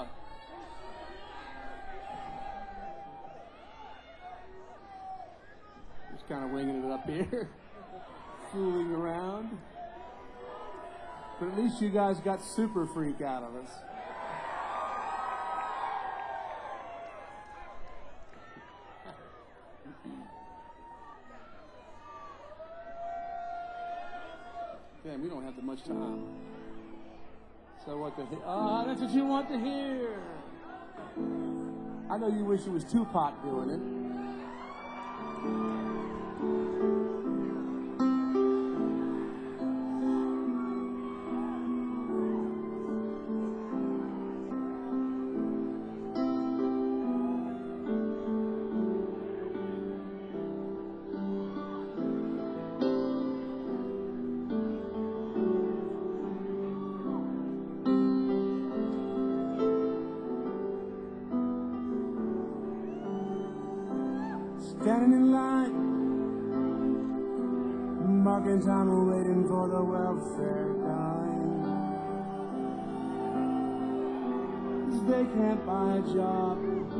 [SPEAKER 1] kind of winging it up here, fooling around. But at least you guys got Super Freak out of us. Man, we don't have that much time. So what the that's what you want to hear. I know you wish it was Tupac doing it. Standing in line, marking time and waiting for the welfare dime. 'Cause they can't buy a job.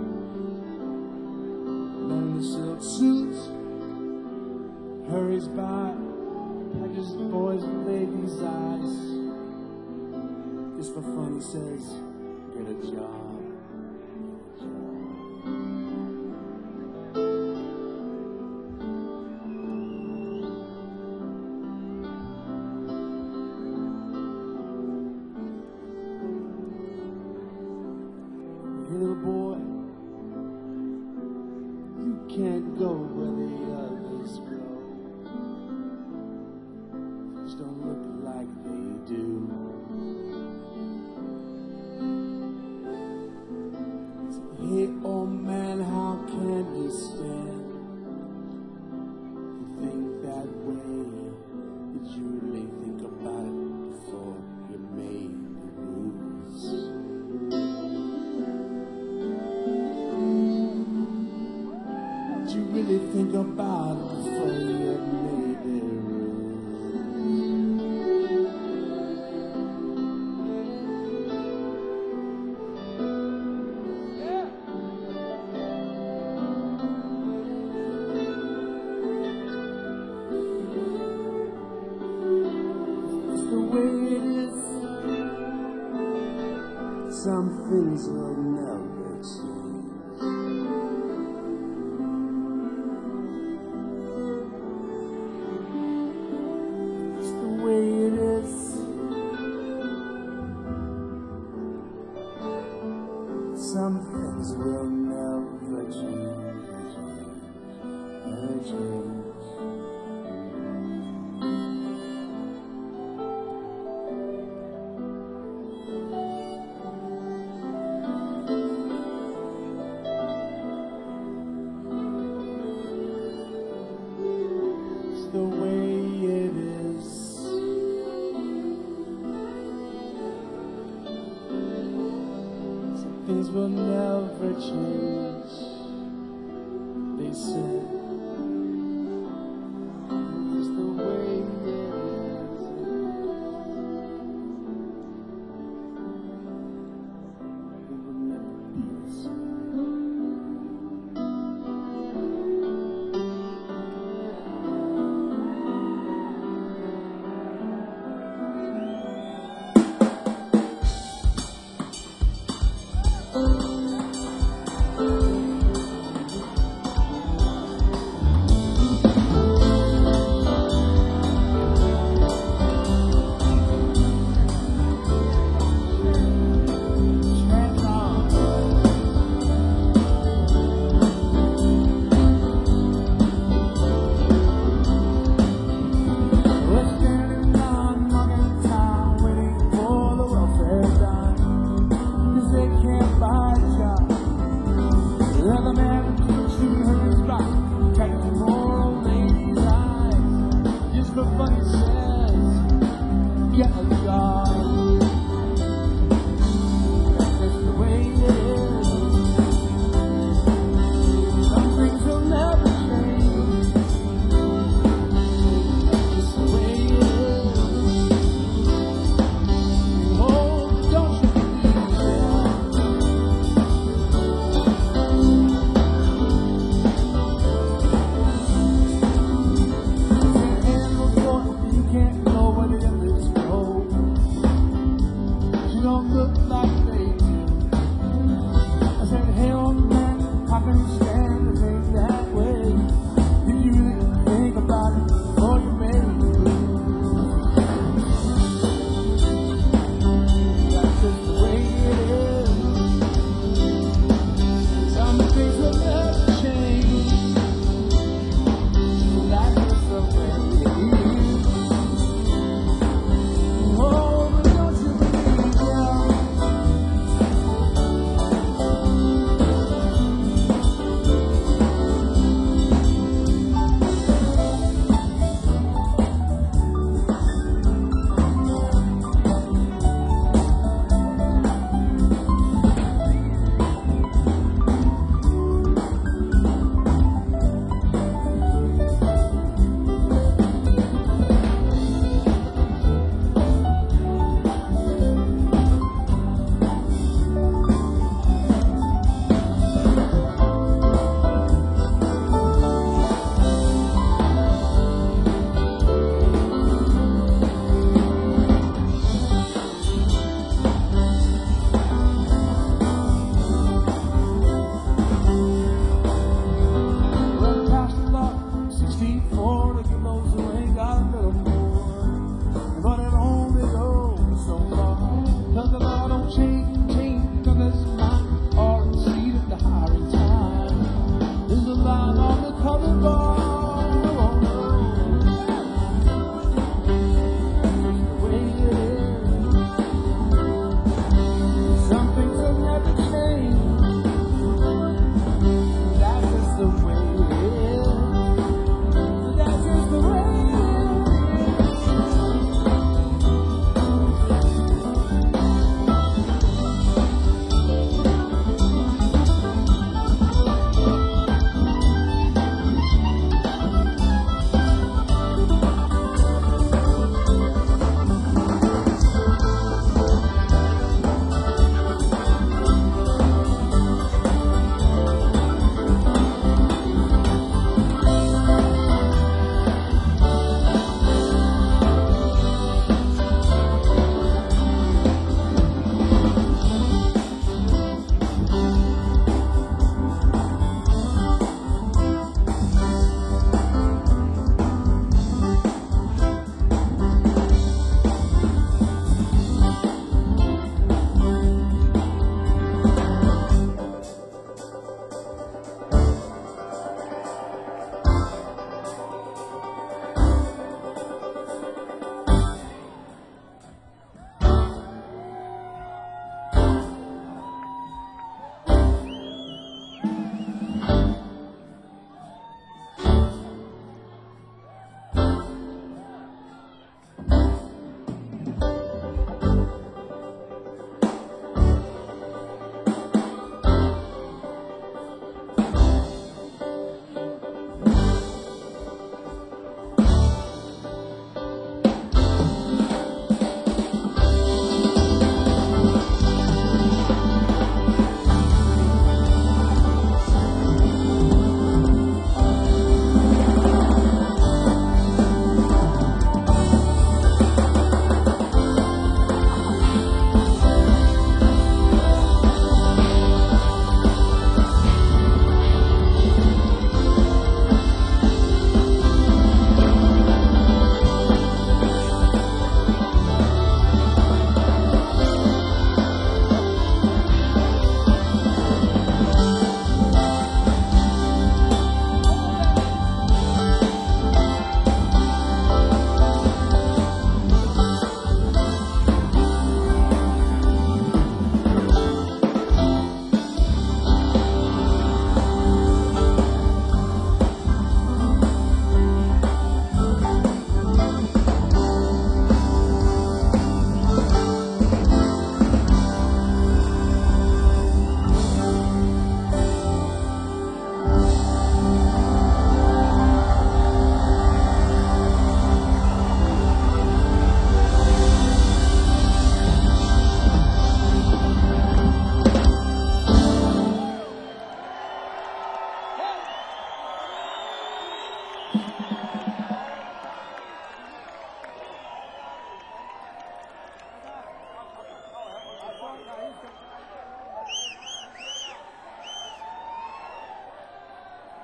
[SPEAKER 1] Man in the silk suit hurries by, catches boys with ladies' eyes. Just for fun, he says, get a job. Hey little boy, you can't go where the others go. Just don't look like they do. Hey old man, how can you stand and think that way? Did you really think about it before you made the rules? You really think about it before you made the Yeah. It's the way it is. Some things will never change. Way it is. Some things will never change, never change. It's the way it is. Things will never change, they said. It's the way it is. It will never be the same.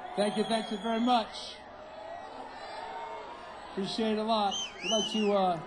[SPEAKER 1] Thank you very much. Appreciate it a lot. I'd like to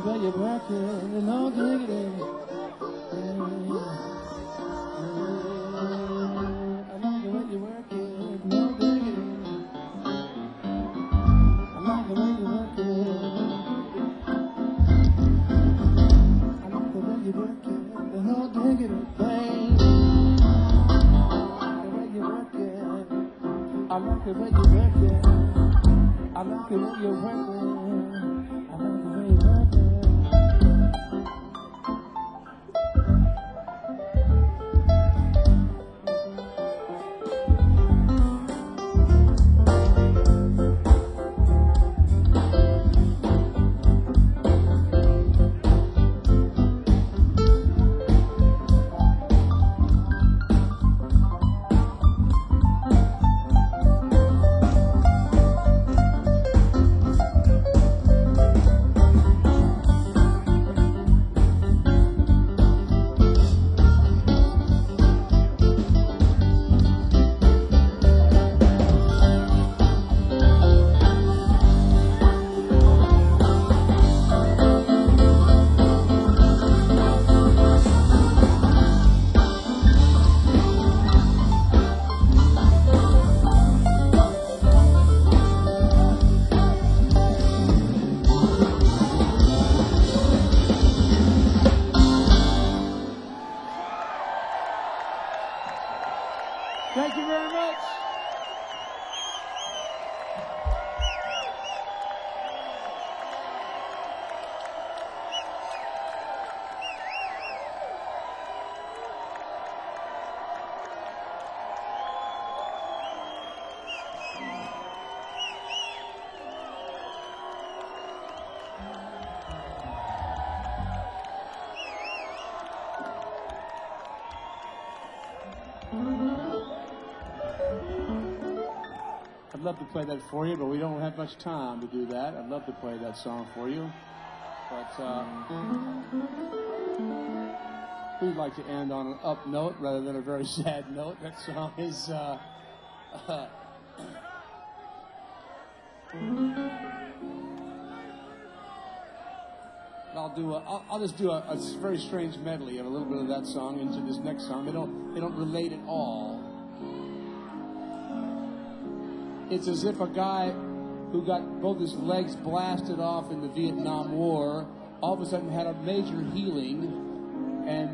[SPEAKER 1] the way you work it, and no diggity. I like the way you work it, no diggity. I like the way you work it. I like the way you work it, and no diggity, babe. The way you work it, I like the way you work it. I like the way you work it. I like the way you work it. Thank you very much. I'd love to play that for you, but we don't have much time to do that. I'd love to play that song for you, but we'd like to end on an up note rather than a very sad note. That song is I'll just do a very strange medley of a little bit of that song into this next song. They don't relate at all. It's as if a guy who got both his legs blasted off in the Vietnam War all of a sudden had a major healing and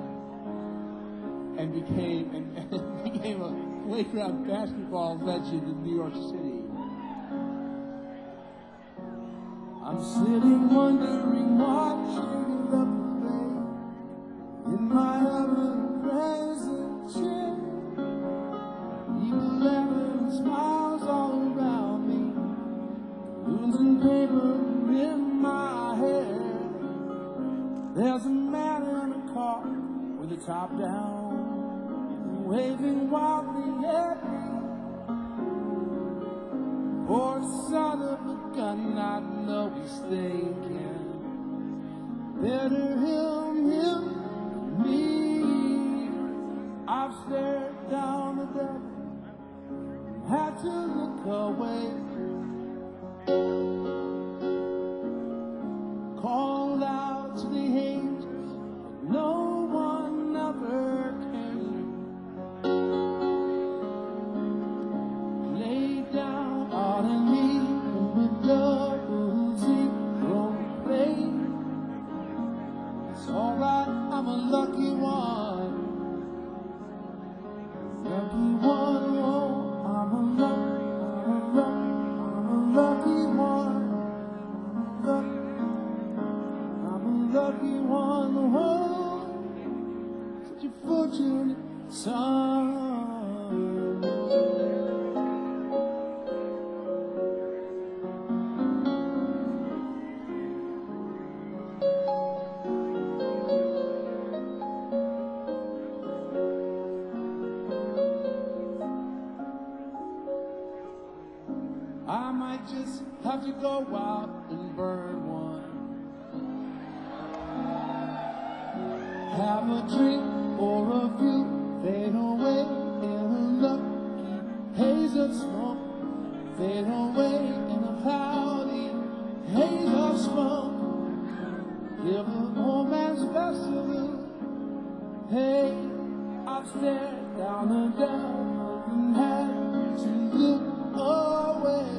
[SPEAKER 1] became a playground basketball legend in New York City. I'm sitting wondering, watching the play in my ever-present chair. Even smiles all around me, losing paper in my hair. There's a man in a car with the top down, waving wildly at me. For the son of a gun, I know he's thinking, better him than me. I've stared down the devil, had to look away, called out to the angels, but no one ever came. Laid down on a knee with double zero pain. It's alright, I'm a lucky one. Lucky one, oh, I'm a lucky one. I'm a lucky one, oh, such a fortunate son. I might just have to go out and burn one. Have a drink or a few, fade away in a lucky haze of smoke. Fade away in a cloudy haze of smoke. If an old man's festival, hey, I've stared down the barrel and had to look away.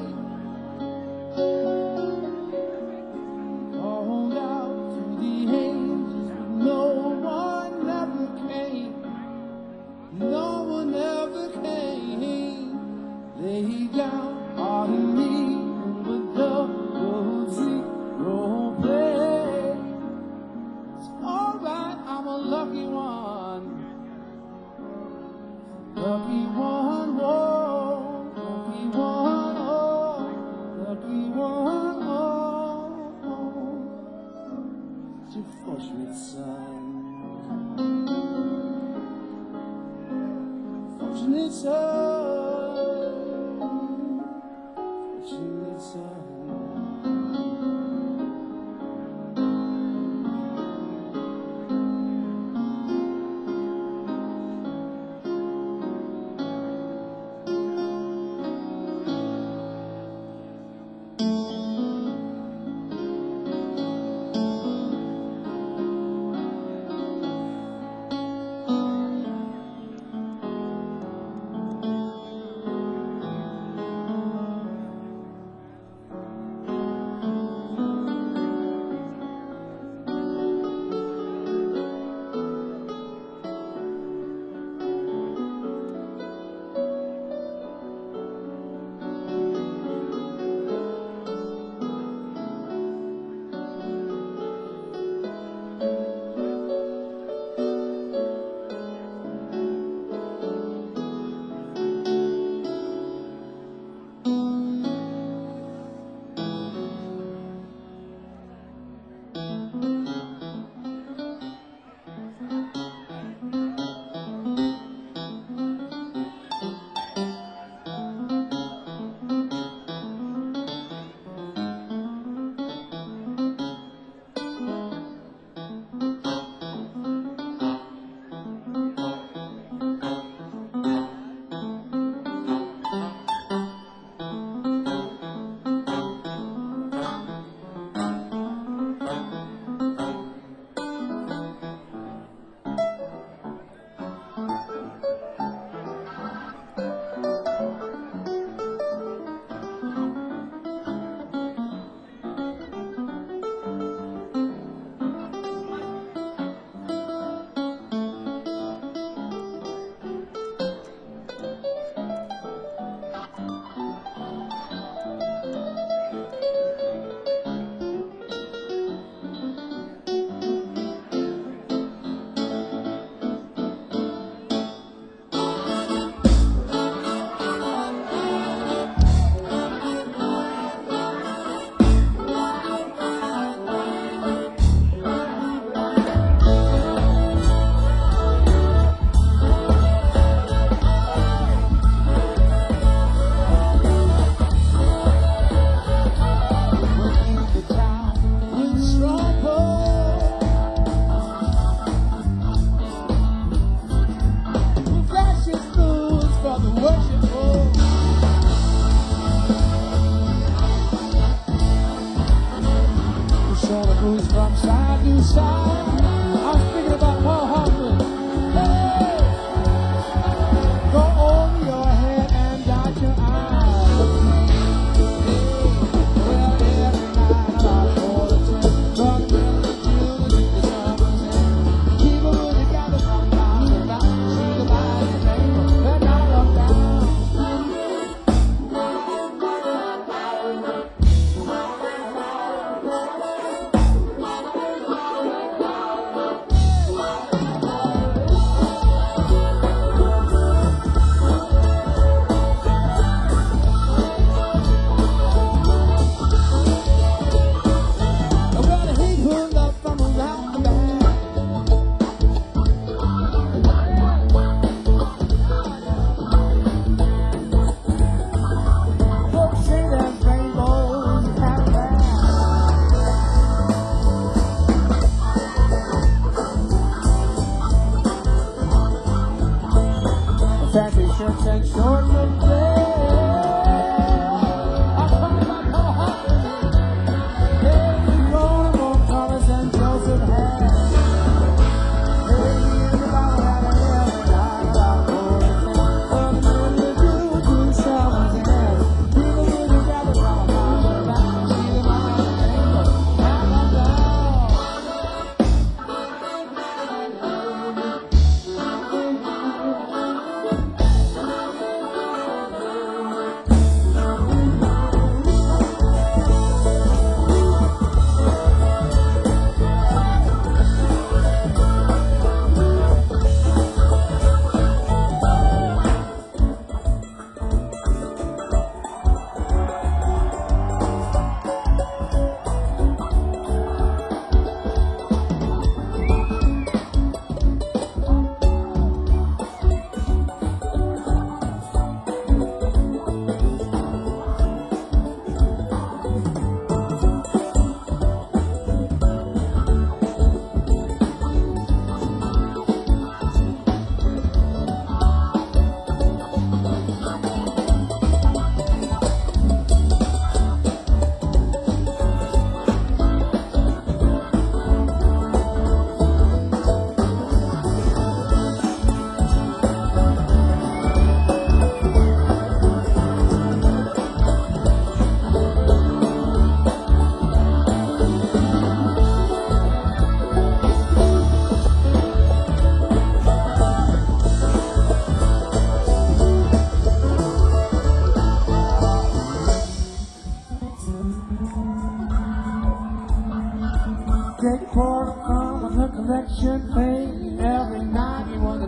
[SPEAKER 1] Called out to the angels, but no one ever came. No one ever came. Lay down on me with the zero play. It's alright, I'm a lucky one. Lucky one, oh, lucky one, oh, lucky one, oh, it's your fortunate son. Fortunate son, fortunate son.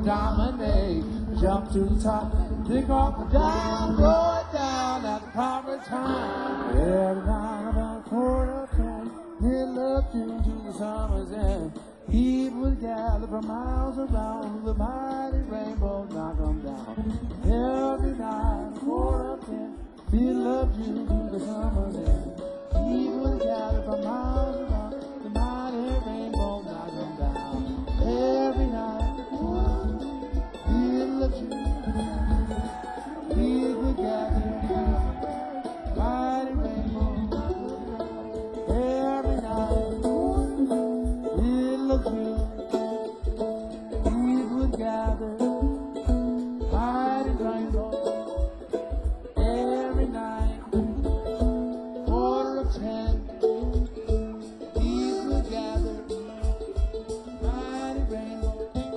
[SPEAKER 1] dominate. Jump to the top, pick off the down, roll it down at the proper time. Every night about 4:10, middle of June to the summer's end. People gather from miles around, the mighty rainbow knock 'em down. Every night, 4:10, middle of June to the summer's end. People gather from miles around, the mighty rainbow knock 'em down. Every night, middle of June, people gather, mighty rainbow. Every night, middle of June, people gather, mighty rainbow. Every night, 4:10, people gather, mighty rainbow.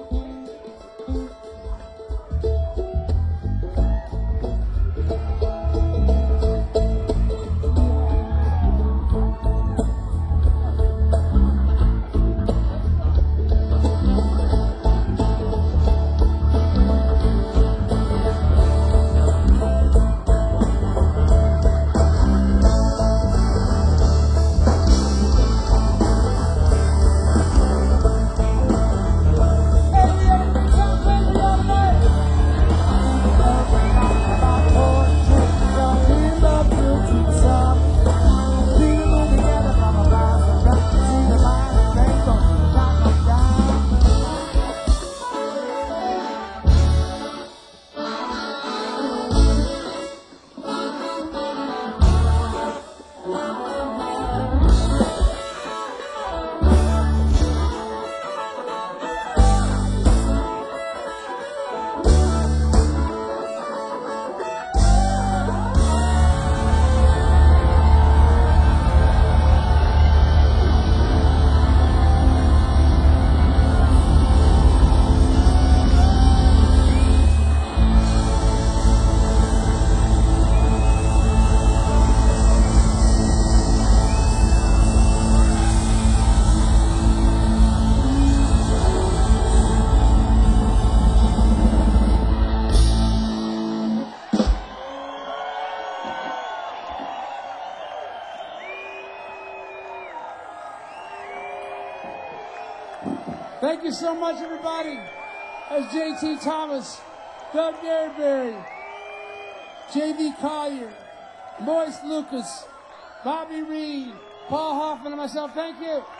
[SPEAKER 1] Thank you so much, everybody. That's J.T. Thomas, Doug Garyberry, J.V. Collier, Moise Lucas, Bobby Reed, Paul Hoffman, and myself. Thank you.